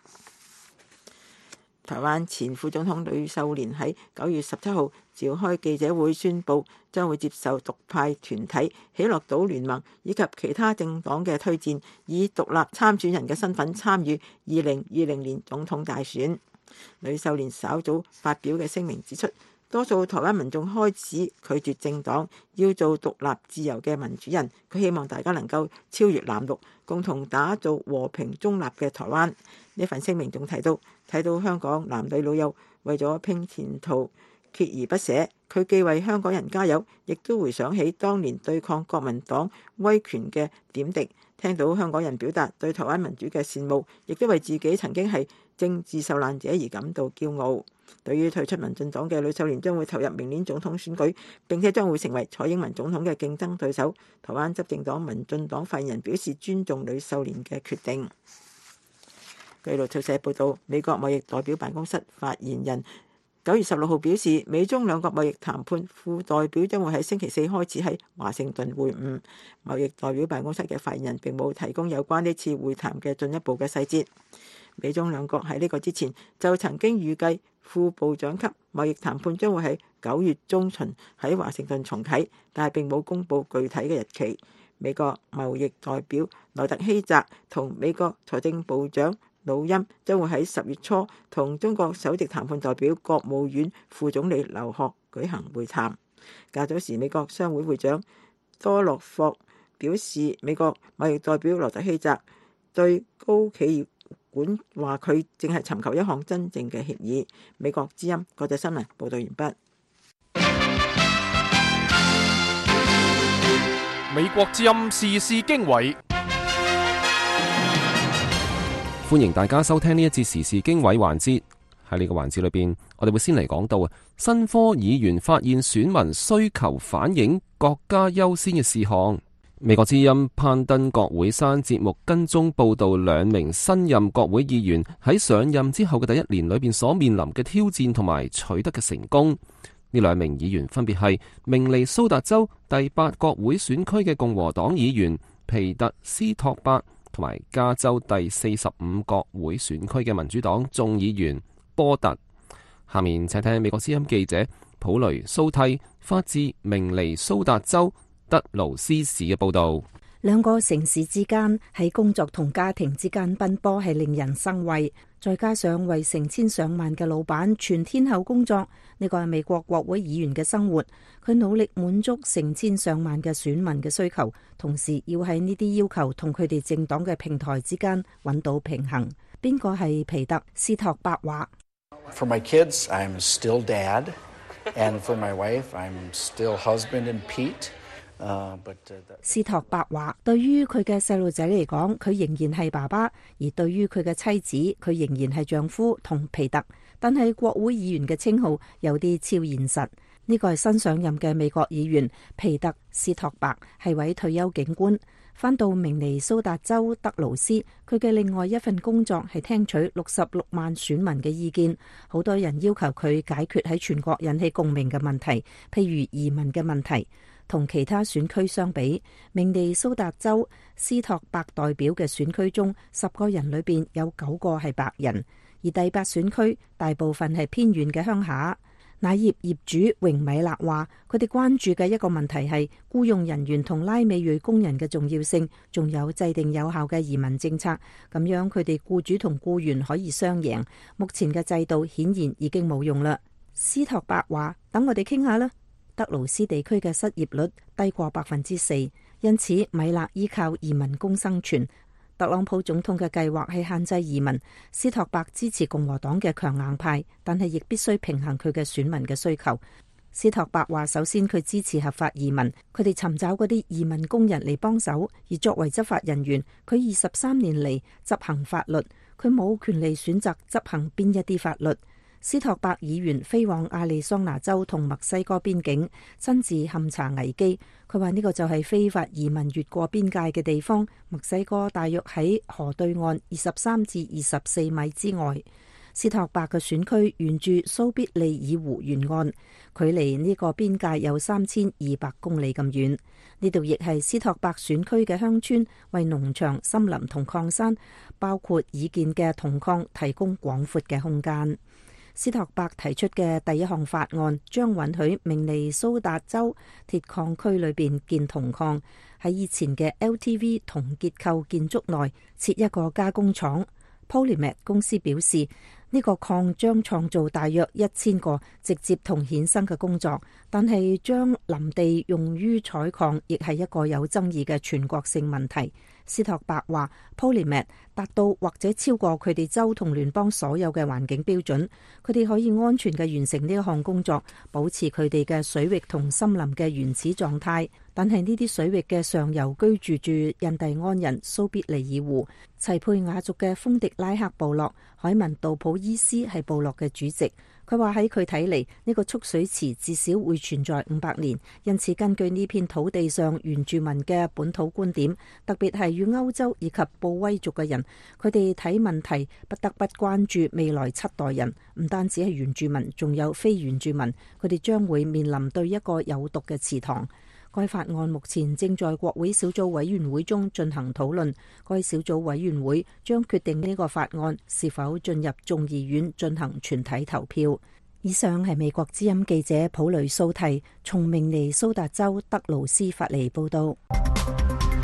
台灣前副總統呂秀蓮喺九月十七號召開記者會，宣布將會接受獨派團體喜樂島聯盟以及其他政黨嘅推薦，以獨立參選人嘅身份參與二零二零年總統大選。呂秀蓮稍早發表嘅聲明指出，多數台灣民眾開始拒絕政黨，要做獨立自由嘅民主人。佢希望大家能夠超越藍綠，共同打造和平中立嘅台灣。呢份聲明仲提到，睇到香港男女老幼為咗拼前途鍥而不捨，佢既為香港人加油，亦都回想起當年對抗國民黨威權嘅點滴。聽到香港人表達對台灣民主嘅羨慕，亦都為自己曾經係政治受難者而感到驕傲。對於退出民進黨嘅呂秀蓮將會投入明年總統選舉，並且將會成為蔡英文總統嘅競爭對手。台灣執政黨民進黨發言人表示尊重呂秀蓮嘅決定。據路透社報道，美國貿易代表辦公室發言人九月十六號表示，美中兩國貿易談判副代表將會喺星期四開始喺華盛頓會晤。貿易代表辦公室嘅發言人並冇提供有關呢次會談嘅進一步嘅細節。美中兩國喺呢個之前就曾經預計副部長級貿易談判將會喺九月中旬喺華盛頓重啟，但係並冇公布具體嘅日期。 美國貿易代表萊特希澤同美國財政部長努欽將會喺十月初同中國首席談判代表國務院副總理劉鶴舉行會談。較早時，美國商會會長多洛霍表示，美國貿易代表萊特希澤對高企業管話佢正係尋求一項真正嘅協議。美國之音國際新聞報道完畢。 美國之音時事經緯， 歡迎大家收聽呢一節時事經緯環節。喺呢個環節裏邊，我哋會先嚟講到啊，新科議員發現選民需求反映國家優先嘅事項。美國之音攀登國會山節目跟蹤報道兩名新任國會議員喺上任之後嘅第一年裏邊所面臨嘅挑戰同埋取得嘅成功。呢兩名議員分別係明尼蘇達州第八國會選區嘅共和黨議員皮特斯托伯，同埋加州第四十五國會選區嘅民主黨眾議員波特。下面請聽美國之音記者普雷蘇蒂發自明尼蘇達州德勞斯市嘅報道。 兩個城市之間喺工作同家庭之間奔波係令人生畏，再加上為成千上萬嘅老闆全天候工作，呢個係美國國會議員嘅生活。佢努力滿足成千上萬嘅選民嘅需求，同時要喺呢啲要求同佢哋政黨嘅平台之間揾到平衡。邊個係皮特斯托伯話 ？For my kids, I'm still dad, and for my wife, I'm still husband and Pete. Uh, but, uh, 斯托伯話：對於佢嘅細路仔嚟講，佢仍然係爸爸；而對於佢嘅妻子，佢仍然係丈夫同皮特。但係國會議員嘅稱號有啲超現實。呢個係新上任嘅美國議員皮特斯托伯，係位退休警官。返到明尼蘇達州德勞斯，佢嘅另外一份工作係聽取六十六萬選民嘅意見。好多人要求佢解決喺全國引起共鳴嘅問題，譬如移民嘅問題。同其他選區相比，明尼蘇達州斯托伯代表嘅選區中，十個人裏邊有九個係白人，而第八選區大部分係偏遠嘅鄉下。奶業業主榮米勒話，佢哋關注嘅一個問題係僱用人員同拉美裔工人嘅重要性，仲有制定有效嘅移民政策，咁樣佢哋僱主同僱員可以雙贏。目前嘅制度顯然已經冇用啦。斯托伯話：等我哋傾下啦。德勞斯地區嘅失業率低過百分之四，因此米勒依靠移民工生存。特朗普總統嘅計劃係限制移民，斯托伯支持共和黨嘅強硬派，但係亦必須平衡佢嘅選民嘅需求。斯托伯話：首先佢支持合法移民，佢哋尋找嗰啲移民工人嚟幫手，而作為執法人員，佢二十三年嚟執行法律，佢冇權利選擇執行邊一啲法律。斯托伯議員飛往亞利桑那州同墨西哥邊境，親自勘查危機。佢話呢個就係非法移民越過邊界嘅地方。墨西哥大約喺河對岸二十三至二十四米之外。斯托伯嘅選區沿住蘇必利爾湖沿岸，距離呢個邊界有三千二百公里咁遠。呢度亦係斯托伯選區嘅鄉村，為農場、森林同礦山，包括已建嘅銅礦，提供廣闊嘅空間。斯托伯提出嘅第一項法案，將允許明尼蘇達州鐵礦區裏邊建銅礦，喺以前嘅 L T V 銅結構建築內設一個加工廠。Polymet 公司表示，呢個礦將創造大約一千個直接同衍生嘅工作，但係將林地用於採礦，亦係一個有爭議嘅全國性問題。斯托伯話 Polymet 達到或者超過佢哋州同聯邦所有嘅環境標準，佢哋可以安全嘅完成呢一項工作，保持佢哋嘅水域同森林嘅原始狀態。但係呢啲水域嘅上游居住住印第安人蘇必利爾湖、齊佩雅族嘅豐迪拉克部落，海文杜普伊斯係部落嘅主席。佢話喺佢睇嚟，呢個蓄水池至少會存在五百年，因此根據呢片土地上原住民嘅本土觀點，特別係與歐洲以及布威族嘅人，佢哋睇問題不得不關注未來七代人，唔單止係原住民，仲有非原住民，佢哋將會面臨對一個有毒嘅池塘。該法案目前正在國會小組委員會中進行討論，該小組委員會將決定呢個法案是否進入眾議院進行全體投票。以上係美國之音記者普雷蘇蒂從明尼蘇達州德勞斯發嚟報道。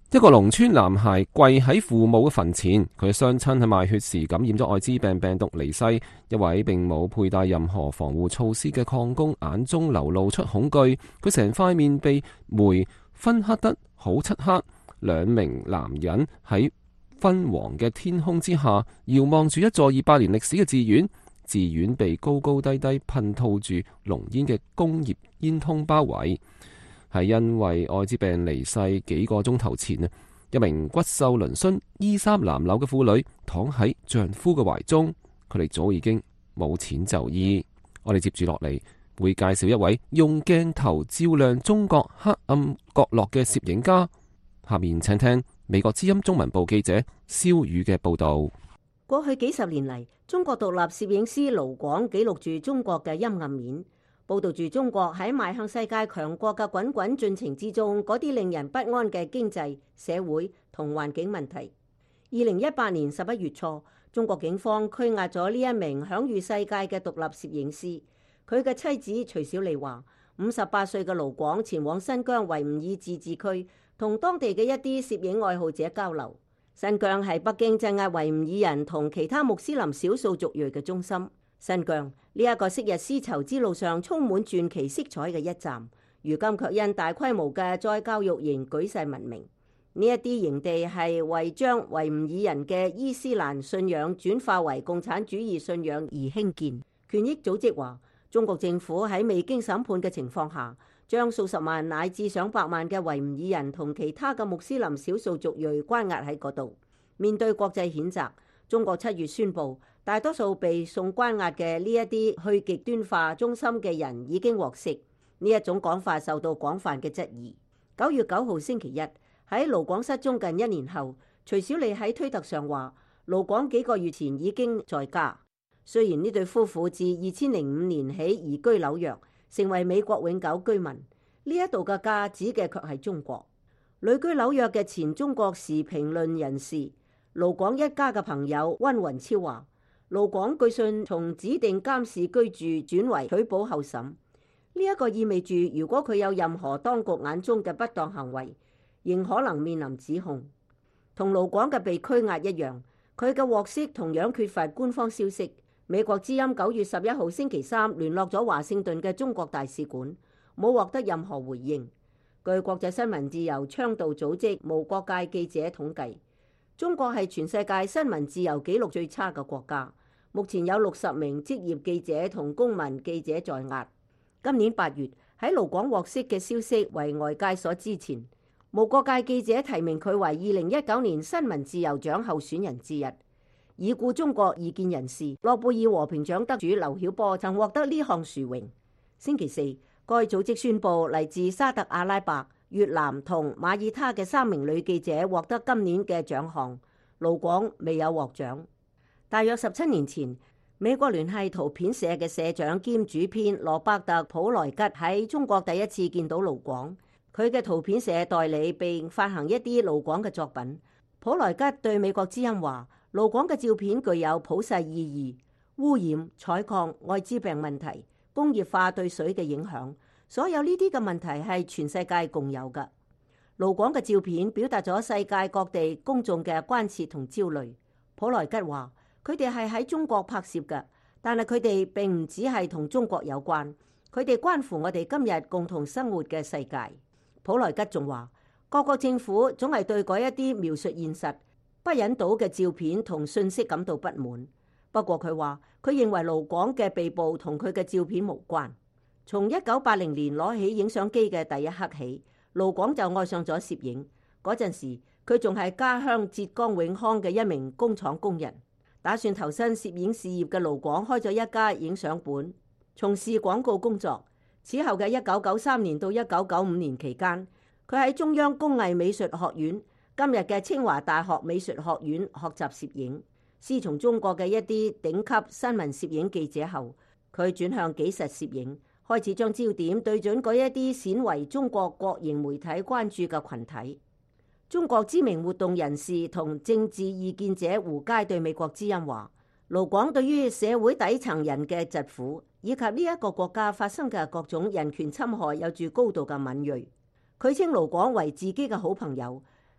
一個農村男孩跪喺父母嘅墳前，佢嘅雙親喺賣血時感染咗艾滋病病毒離世。一位並冇佩戴任何防護措施嘅礦工眼中流露出恐懼，佢成塊面被煤燻黑得好漆黑。兩名男人喺昏黃嘅天空之下遙望住一座二百年歷史嘅寺院，寺院被高高低低噴吐住濃煙嘅工業煙囪包圍。係因為艾滋病離世幾個鐘頭前啊，一名骨瘦嶙峋、衣衫襤褸嘅婦女躺喺丈夫嘅懷中，佢哋早已經冇錢就醫。我哋接住落嚟會介紹一位用鏡頭照亮中國黑暗角落嘅攝影家。下面請聽美國之音中文部記者蕭宇嘅報道。 過去幾十年嚟，中國獨立攝影師盧廣記錄住中國嘅陰暗面，報道住中國喺邁向世界強國嘅滾滾進程之中嗰啲令人不安嘅經濟、社會同環境問題。二零一八年十一月初，中國警方拘押咗呢一名享譽世界嘅獨立攝影師。佢嘅妻子徐小莉話：五十八歲嘅盧廣前往新疆維吾爾自治區，同當地嘅一啲攝影愛好者交流。新疆係北京鎮壓維吾爾人同其他穆斯林少數族裔嘅中心。新疆呢一個昔日絲綢之路上充滿傳奇色彩嘅一站，如今卻因大規模嘅再教育營舉世聞名。呢一啲營地係為將維吾爾人嘅伊斯蘭信仰轉化為共產主義信仰而興建。權益組織話，中國政府喺未經審判嘅情況下，將數十萬乃至上百萬嘅維吾爾人同其他嘅穆斯林少數族裔關押喺嗰度。面對國際譴責，中國七月宣布，大多數被送關押嘅呢一啲去極端化中心嘅人已經獲釋。呢一種講法受到廣泛嘅質疑。九月九號星期一，喺盧廣失蹤近一年後，徐小莉喺推特上話，盧廣幾個月前已經在家。雖然呢對夫婦自二千零五年起移居紐約，成為美國永久居民，呢一度嘅家指嘅卻係中國。旅居紐約嘅前中國時評論人士盧廣一家嘅朋友温雲超話，盧廣據信從指定監視居住轉為取保候審，呢、這、一個意味住如果佢有任何當局眼中嘅不當行為，仍可能面臨指控。同盧廣嘅被拘押一樣，佢嘅獲釋同樣缺乏官方消息。美國之音九月十一號星期三聯絡咗華盛頓嘅中國大使館，冇獲得任何回應。據國際新聞自由倡導組織無國界記者統計，中國係全世界新聞自由紀錄最差嘅國家，目前有六十名職業記者同公民記者在押。今年八月喺盧廣獲釋嘅消息為外界所知前，無國界記者提名佢為二零一九年新聞自由獎候選人之一。已故中國異見人士諾貝爾和平獎得主劉曉波曾獲得呢項殊榮。星期四，該組織宣布嚟自沙特阿拉伯、越南同馬耳他嘅三名女記者獲得今年嘅獎項，盧廣未有獲獎。大約十七年前，美國聯繫圖片社嘅社長兼主編羅伯特普萊吉喺中國第一次見到盧廣，佢嘅圖片社代理並發行一啲盧廣嘅作品。普萊吉對美國之音話，盧廣嘅照片具有普世意義，污染、採礦、艾滋病問題、工業化對水嘅影響，所有呢啲嘅問題係全世界共有嘅。盧廣嘅照片表達咗世界各地公眾嘅關切同焦慮。普萊吉話，佢哋係喺中國拍攝嘅，但係佢哋並唔只係同中國有關，佢哋關乎我哋今日共同生活嘅世界。普萊吉仲話，各國政府總係對嗰一啲描述現實不引導嘅照片同信息感到不滿。不過佢話，佢認為盧廣嘅被捕同佢嘅照片無關。從一九八零年攞起影相機嘅第一刻起，盧廣就愛上咗攝影。嗰陣時佢仲係家鄉浙江永康嘅一名工廠工人。打算投身攝影事業嘅盧廣開咗一家影相館，從事廣告工作。此後嘅一九九三年到一九九五年期間，佢喺中央工藝美術學院，今日嘅清華大學美術學院學習攝影。師從中國嘅一啲頂級新聞攝影記者後，佢轉向紀實攝影，開始將焦點對準嗰一啲鮮為中國國營媒體關注嘅群體。中國知名活動人士同政治意見者胡佳對美國之音話，盧廣對於社會底層人嘅疾苦以及呢一個國家發生嘅各種人權侵害有住高度嘅敏銳。佢稱盧廣為自己嘅好朋友，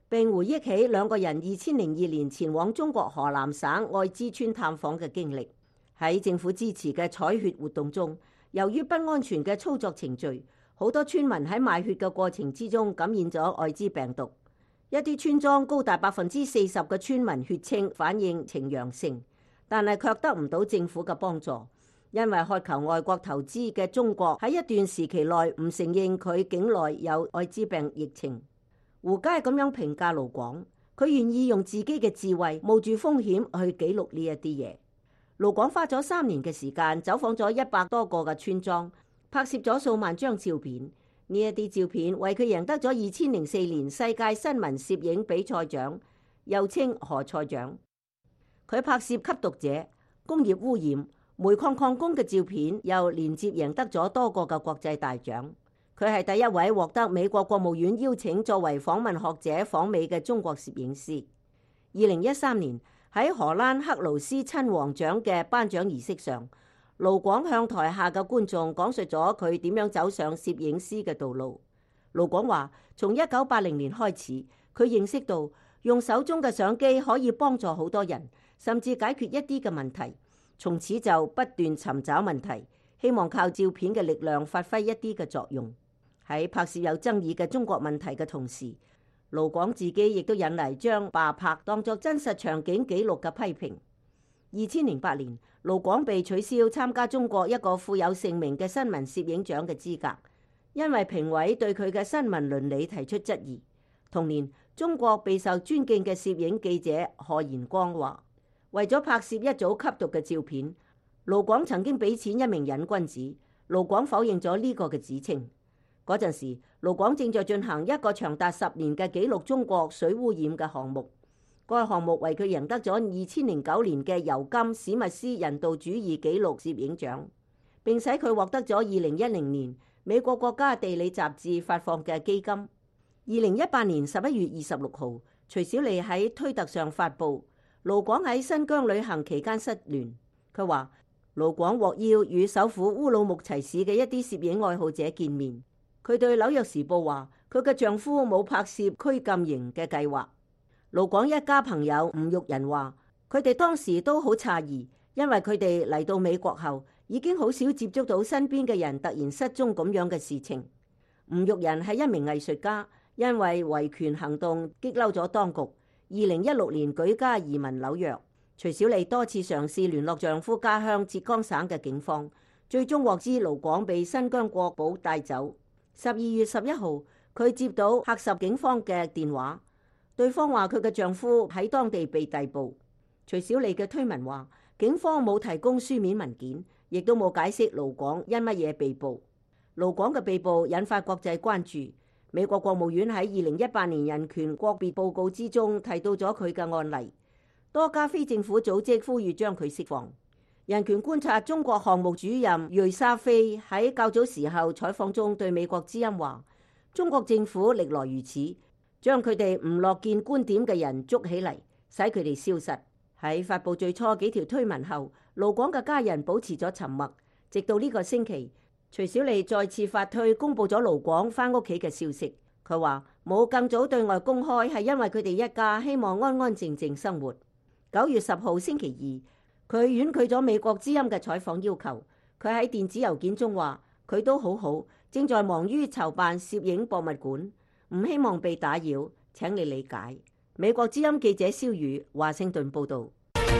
並回憶起兩個人二千零二年前往中國河南省愛滋村探訪嘅經歷。喺政府支持嘅採血活動中，由於不安全嘅操作程序，好多村民喺賣血嘅過程之中感染咗愛滋病毒。一啲村莊高達百分之四十嘅村民血清反應呈陽性，但係卻得唔到政府嘅幫助，因為渴求外國投資嘅中國喺一段時期內唔承認佢境內有愛滋病疫情。胡佳咁樣評價盧廣，佢願意用自己嘅智慧冒住風險去記錄呢一啲嘢。盧廣花咗三年嘅時間走訪咗一百多個嘅村莊，拍攝咗數萬張照片。呢一啲照片為佢贏得咗二千零四年世界新聞攝影比賽獎，又稱何塞獎。佢拍攝吸毒者、工業污染、煤礦礦工嘅照片，又連接贏得咗多個嘅國際大獎。佢係第一位獲得美國國務院邀請作為訪問學者訪美嘅中國攝影師。二零一三年喺荷蘭克勞斯親王獎嘅頒獎儀式上，盧廣向台下嘅觀眾講述咗佢點樣走上攝影師嘅道路。盧廣話：從一九八零年開始，佢認識到用手中嘅相機可以幫助好多人，甚至解決一啲嘅問題。從此就不斷尋找問題，希望靠照片嘅力量發揮一啲嘅作用。喺拍攝有爭議嘅中國問題嘅同時，盧廣自己亦都引嚟將罷拍當作真實場景記錄嘅批評。二千零八年，盧廣被取消參加中國一個富有盛名嘅新聞攝影獎嘅資格，因為評委對佢嘅新聞倫理提出質疑。同年，中國備受尊敬嘅攝影記者賀延光話，為咗拍攝一組吸毒嘅照片，盧廣曾經俾錢一名癮君子。盧廣否認咗呢個嘅指稱。嗰陣時，盧廣正在進行一個長達十年嘅記錄中國水污染嘅項目。該項目為佢贏得咗二千零九年嘅尤金史密斯人道主義紀錄攝影獎，並使佢獲得咗二零一零年美國國家地理雜誌發放嘅基金。二零一八年十一月二十六號，徐小莉喺推特上發布盧廣喺新疆旅行期間失聯。佢話盧廣獲邀與首府烏魯木齊市嘅一啲攝影愛好者見面。佢對紐約時報話，佢嘅丈夫冇拍攝拘禁營嘅計劃。盧廣一家朋友吳玉仁話，佢哋當時都好詫異，因為佢哋嚟到美國後已經好少接觸到身邊嘅人突然失蹤咁樣嘅事情。吳玉仁係一名藝術家，因為維權行動激嬲咗當局，二零一六年舉家移民紐約。徐小莉多次嘗試聯絡丈夫家鄉浙江省嘅警方，最終獲知盧廣被新疆國保帶走。十二月十一號，佢接到喀什警方嘅電話，對方話佢嘅丈夫喺當地被逮捕。徐小莉嘅推文話，警方冇提供書面文件，亦都冇解釋盧廣因乜嘢被捕。盧廣嘅被捕引發國際關注。美國國務院喺二零一八年人權國別報告之中提到咗佢嘅案例，多家非政府組織呼籲將佢釋放。人權觀察中國項目主任瑞沙菲喺較早時候採訪中對美國之音話，中國政府歷來如此，將佢哋唔樂見觀點嘅人捉起嚟，使佢哋消失。喺發布最初幾條推文後，盧廣嘅家人保持咗沉默，直到呢個星期，徐小莉再次發推公佈咗盧廣返屋企嘅消息。佢話冇更早對外公開係因為佢哋一家希望安安靜靜生活。九月十號星期二，佢婉拒咗美國之音嘅採訪要求。佢喺電子郵件中話，佢都好好，正在忙於籌辦攝影博物館，唔希望被打擾，請你理解。美國之音記者蕭宇華盛頓報導。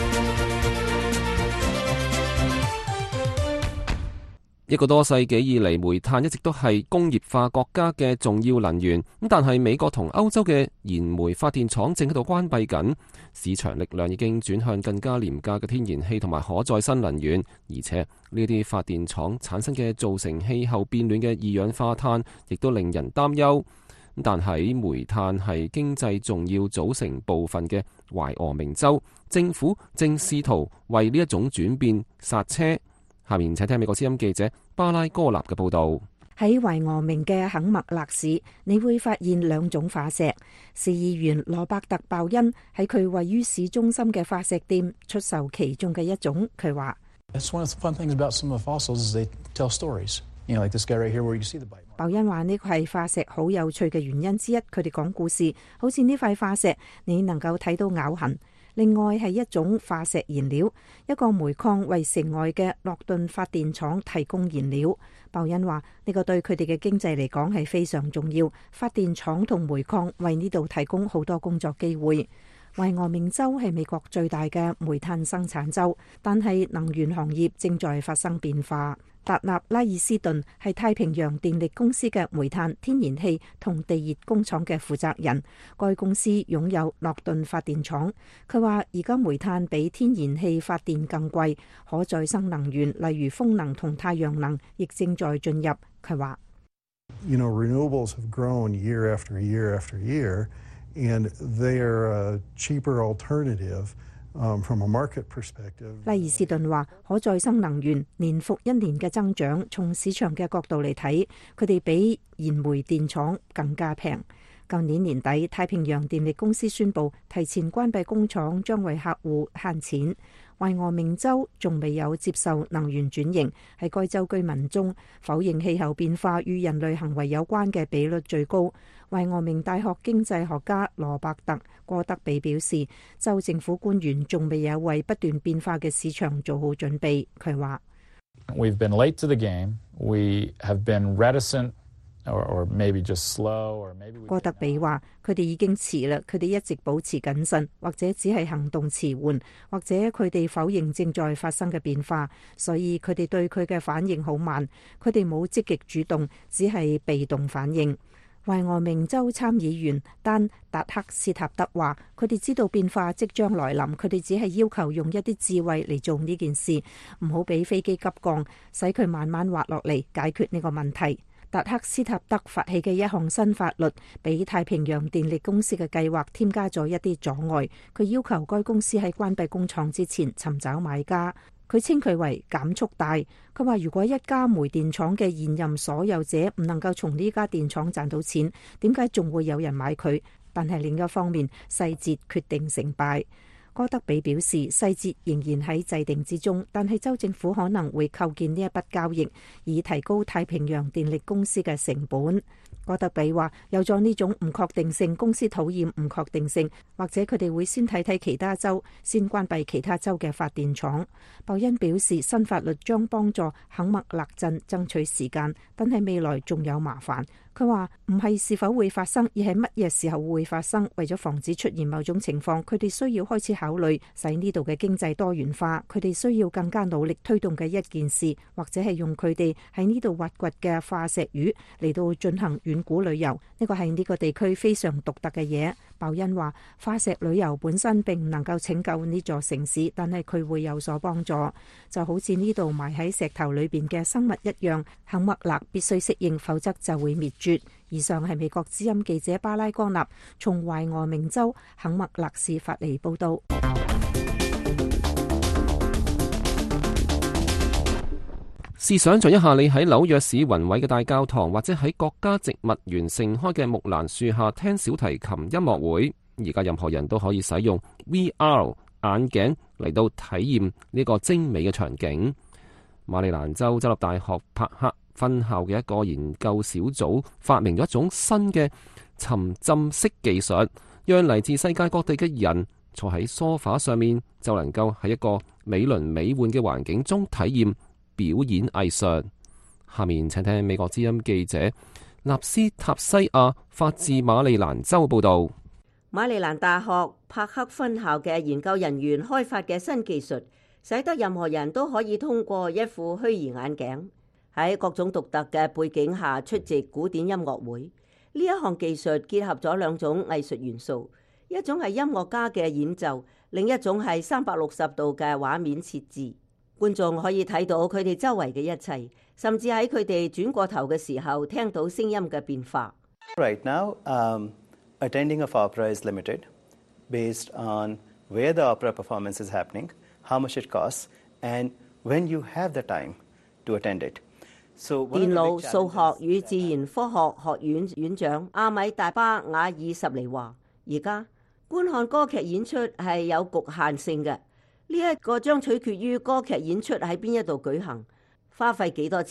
一個多世紀以嚟，煤炭一直都係工業化國家嘅重要能源。咁但係美國同歐洲嘅燃煤發電廠正喺度關閉緊，市場力量已經轉向更加廉價嘅天然氣同埋可再生能源。而且呢啲發電廠產生嘅造成氣候變暖嘅二氧化碳，亦都令人擔憂。但係煤炭係經濟重要組成部分嘅懷俄明州，政府正試圖為呢一種轉變剎車。下面請聽美國之音記者巴拉哥納嘅報道。 喺懷俄明嘅肯麥勒市，你會發現兩種化石。市議員羅伯特鮑恩喺佢位於市中心嘅化石店出售其中嘅一種。佢話： You know, like this guy right here where you see the bite. 鮑恩話呢個係化石好有趣嘅原因之一，佢哋講故事，好似呢塊化石，你能夠睇到咬痕。另外係一種化石燃料，一個煤礦為城外嘅諾頓發電廠提供燃料。鮑恩話呢個對佢哋嘅經濟嚟講係非常重要，發電廠同煤礦為呢度提供好多工作機會。懷俄明州係美國最大嘅煤炭生產州，但係能源行業正在發生變化。達納拉爾斯頓係太平洋電力公司嘅煤炭、天然氣同地熱工廠嘅負責人。該公司擁有諾頓發電廠。佢話：而家煤炭比天然氣發電更貴，可再生能源例如風能同太陽能亦正在進入。佢話 ：You know, renewables have grown year after year after year, and they are a cheaper alternative. From a market perspective， 拉爾斯頓話：可再生能源年復一年嘅增長，從市場嘅角度嚟睇，佢哋比燃煤電廠更加平。舊年年底，太平洋電力公司宣布提前關閉工廠，將為客戶慳錢。懷俄明州仲未有接受能源轉型，喺該州居民中否認氣候變化與人類行為有關嘅比率最高。懷俄明大學經濟學家羅伯特戈德比表示，州政府官員仲未有為不斷變化嘅市場做好準備。佢話 ：We've been late to the game. We have been reticent. Or, or maybe just slow, or maybe 戈德比話：佢哋已經遲啦，佢哋一直保持謹慎，或者只係行動遲緩，或者佢哋否認正在發生嘅變化，所以佢哋對佢嘅反應好慢。佢哋冇積極主動，只係被動反應。懷俄明州參議員丹達克斯塔德話：佢哋知道變化即將來臨，佢哋只係要求用一啲智慧嚟做呢件事，唔好俾飛機急降，使佢慢慢滑落嚟，解決呢個問題。達克斯塔德發起嘅一項新法律，俾太平洋電力公司嘅計劃添加咗一啲阻礙。佢要求該公司喺關閉工廠之前尋找買家。佢稱佢為減速帶。佢話：如果一家煤電廠嘅現任所有者唔能夠從呢家電廠賺到錢，點解仲會有人買佢？但係另一方面，細節決定成敗。戈德比表示，細節仍然喺制定之中，但係州政府可能會構建呢一筆交易，以提高太平洋電力公司嘅成本。戈德比話：有咗呢種唔確定性，公司討厭唔確定性，或者佢哋會先睇睇其他州，先關閉其他州嘅發電廠。鮑恩表示，新法律將幫助肯麥勒鎮爭取時間，但係未來仲有麻煩。佢話唔係是否會發生，而係乜嘢時候會發生。為咗防止出現某種情況，佢哋需要開始考慮使呢度嘅經濟多元化。佢哋需要更加努力推動嘅一件事，或者係用佢哋喺呢度挖掘嘅化石魚嚟到進行遠古旅遊。呢個係呢個地區非常獨特嘅嘢。鮑恩話：化石旅遊本身並唔能夠拯救呢座城市，但係佢會有所幫助，就好似呢度埋喺石頭裏邊嘅生物一樣。肯麥勒必須適應，否則就會滅絕。以上係美國之音記者巴拉江納從懷俄明州肯麥勒市發嚟報道。 試想像一下，你喺紐約市宏偉嘅大教堂，或者喺國家植物園盛開嘅木蘭樹下聽小提琴音樂會。而家任何人都可以使用 V R 眼鏡嚟到體驗呢個精美嘅場景。馬里蘭州州立大學柏克分校嘅一個研究小組發明咗一種新嘅沉浸式技術，讓嚟自世界各地嘅人坐喺梳化上面，就能夠喺一個美輪美奐嘅環境中體驗表演藝術。下面請聽美國之音記者納斯塔西亞發自馬里蘭州報道。 馬里蘭大學柏克分校嘅研究人員開發嘅新技術，使得任何人都可以通過一副虛擬眼鏡喺各種獨特嘅背景下出席古典音樂會。呢一項技術結合咗兩種藝術元素，一種係音樂家嘅演奏，另一種係三百六十度嘅畫面設置。觀眾可以睇到佢哋周圍嘅一切，甚至喺佢哋轉過頭嘅時候聽到聲音嘅變化。 Right now, um, attending of opera is limited based on where the opera performance is happening, how much it costs, and when you have the time to attend it. 電腦、數學與自然科學學院院長阿米大巴瓦爾什尼話：而家觀看歌劇演出係有局限性嘅，呢一個將取決於歌劇演出喺邊一度舉行，花費幾多錢，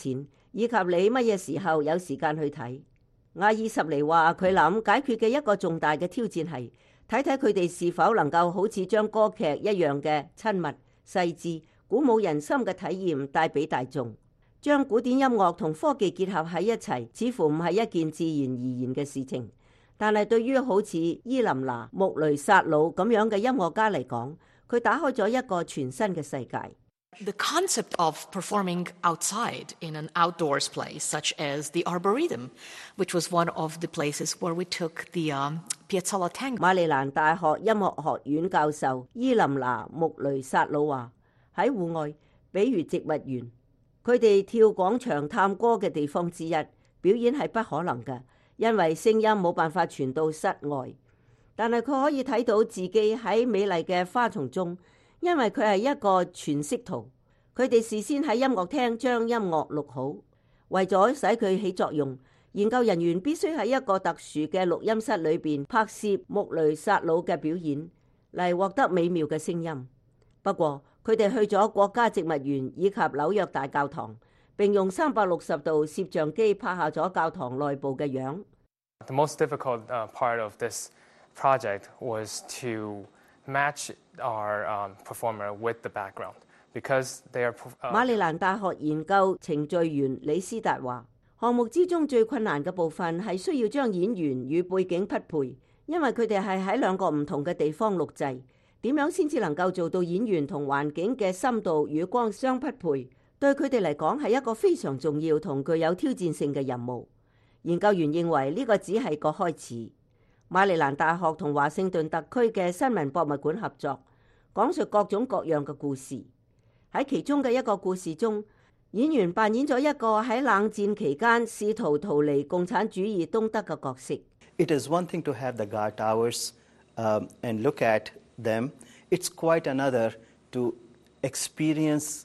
以及你乜嘢時候有時間去睇。阿爾什尼話佢諗解決嘅一個重大嘅挑戰係睇睇佢哋是否能夠好似將歌劇一樣嘅親密、細緻、鼓舞人心嘅體驗帶俾大眾。將古典音樂同科技結合喺一齊，似乎唔係一件自然而然嘅事情。但係對於好似伊琳娜·穆雷薩魯咁樣嘅音樂家嚟講，佢打開咗一個全新嘅世界。 The concept of performing outside in an outdoors place, such as the Arboretum, which was one of the places where we took the um, Piazzolla Tango. 馬里蘭大學音樂學院教授伊琳娜·穆雷薩魯話：喺戶外，比如植物園，佢哋跳廣場探戈嘅地方之一，表演係不可能嘅，因為聲音冇辦法傳到室外。但係佢可以睇到自己喺美麗嘅花叢中。因為佢係一個全息圖，佢哋事先喺音樂廳將音樂錄好，為咗使佢起作用，研究人員必須喺一個特殊嘅錄音室裏邊拍攝穆雷薩魯嘅表演，嚟獲得美妙嘅聲音。不過佢哋去咗國家植物園以及紐約大教堂，並用三百六十度攝像機拍下咗教堂內部嘅樣。 The most difficult uh, part of this project was to match our um, performer with the background because they are. Uh, 馬里蘭大學研究程序員李斯達話：項目之中最困難嘅部分係需要將演員與背景匹配，因為佢哋係喺兩個唔同嘅地方錄製。點樣先至能夠做到演員同環境嘅深度與光相匹配？對佢哋嚟講係一個非常重要同具有挑戰性嘅任務。研究員認為呢個只係個開始。馬里蘭大學同華盛頓特區嘅新聞博物館合作，講述各種各樣嘅故事。喺其中嘅一個故事中，演員扮演咗一個喺冷戰期間試圖逃離共產主義東德嘅角色。 It is one thing to have the guard towers um, and look at them. It's quite another to experience,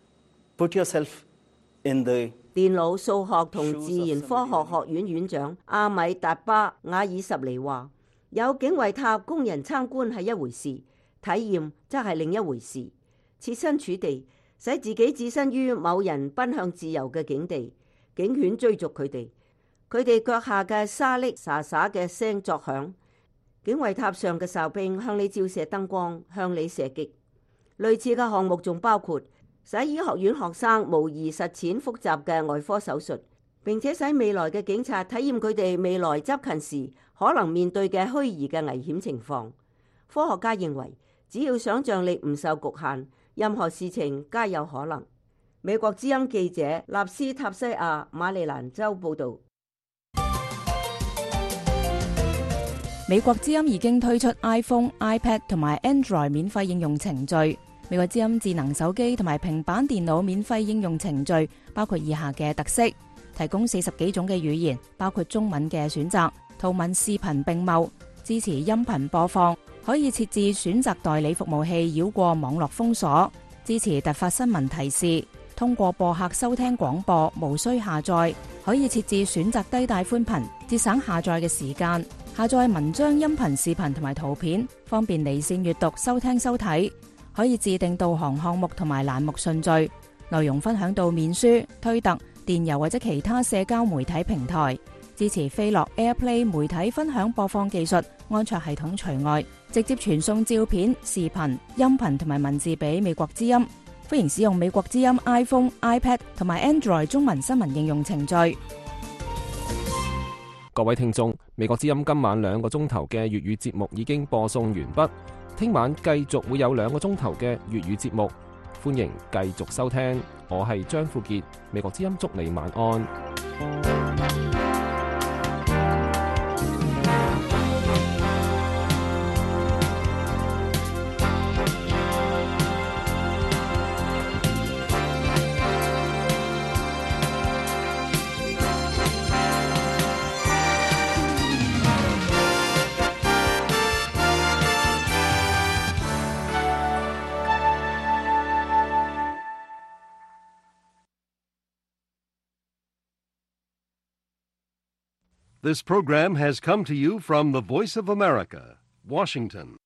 put yourself in the 電腦、數學同自然科學學院院長阿米達巴瓦爾什尼話：有警衛塔供人參觀係一回事，體驗則係另一回事。設身處地，使自己置身於某人奔向自由嘅境地，警犬追逐佢哋，佢哋腳下嘅沙礫沙沙嘅聲作響，警衛塔上嘅哨兵向你照射燈光，向你射擊。類似嘅項目仲包括使醫學院學生模擬實踐複雜嘅外科手術，並且使未來嘅警察體驗佢哋未來執勤時可能面對嘅虛擬嘅危險情況。科學家認為，只要想像力唔受局限，任何事情皆有可能。美國之音記者納斯塔西亞馬里蘭州報導。 美國之音已經推出 iPhone、iPad 同埋 Android 免費應用程序。美國之音智能手機同埋平板電腦免費應用程序包括以下嘅特色：提供四十幾種嘅語言，包括中文嘅選擇，圖文視頻並茂，支持音頻播放，可以設置選擇代理服務器繞過網絡封鎖，支持突發新聞提示，通過播客收聽廣播，無需下載，可以設置選擇低帶寬頻，節省下載嘅時間，下載文章、音頻、視頻同埋圖片，方便離線閱讀、收聽收睇。可以自定導航項目同埋欄目順序，內容分享到面書、推特、電郵或者其他社交媒體平台，支持飛樂 AirPlay 媒體分享播放技術，安卓系統除外，直接傳送照片、視頻、音頻同埋文字俾美國之音。歡迎使用美國之音 iPhone、iPad 同埋 Android 中文新聞應用程序。 各位聽眾，美國之音今晚兩個鐘頭嘅粵語節目已經播送完畢。聽晚繼續會有兩個鐘頭嘅粵語節目，歡迎繼續收聽。我係張富傑，美國之音祝你晚安。 This program has come to you from the Voice of America, Washington.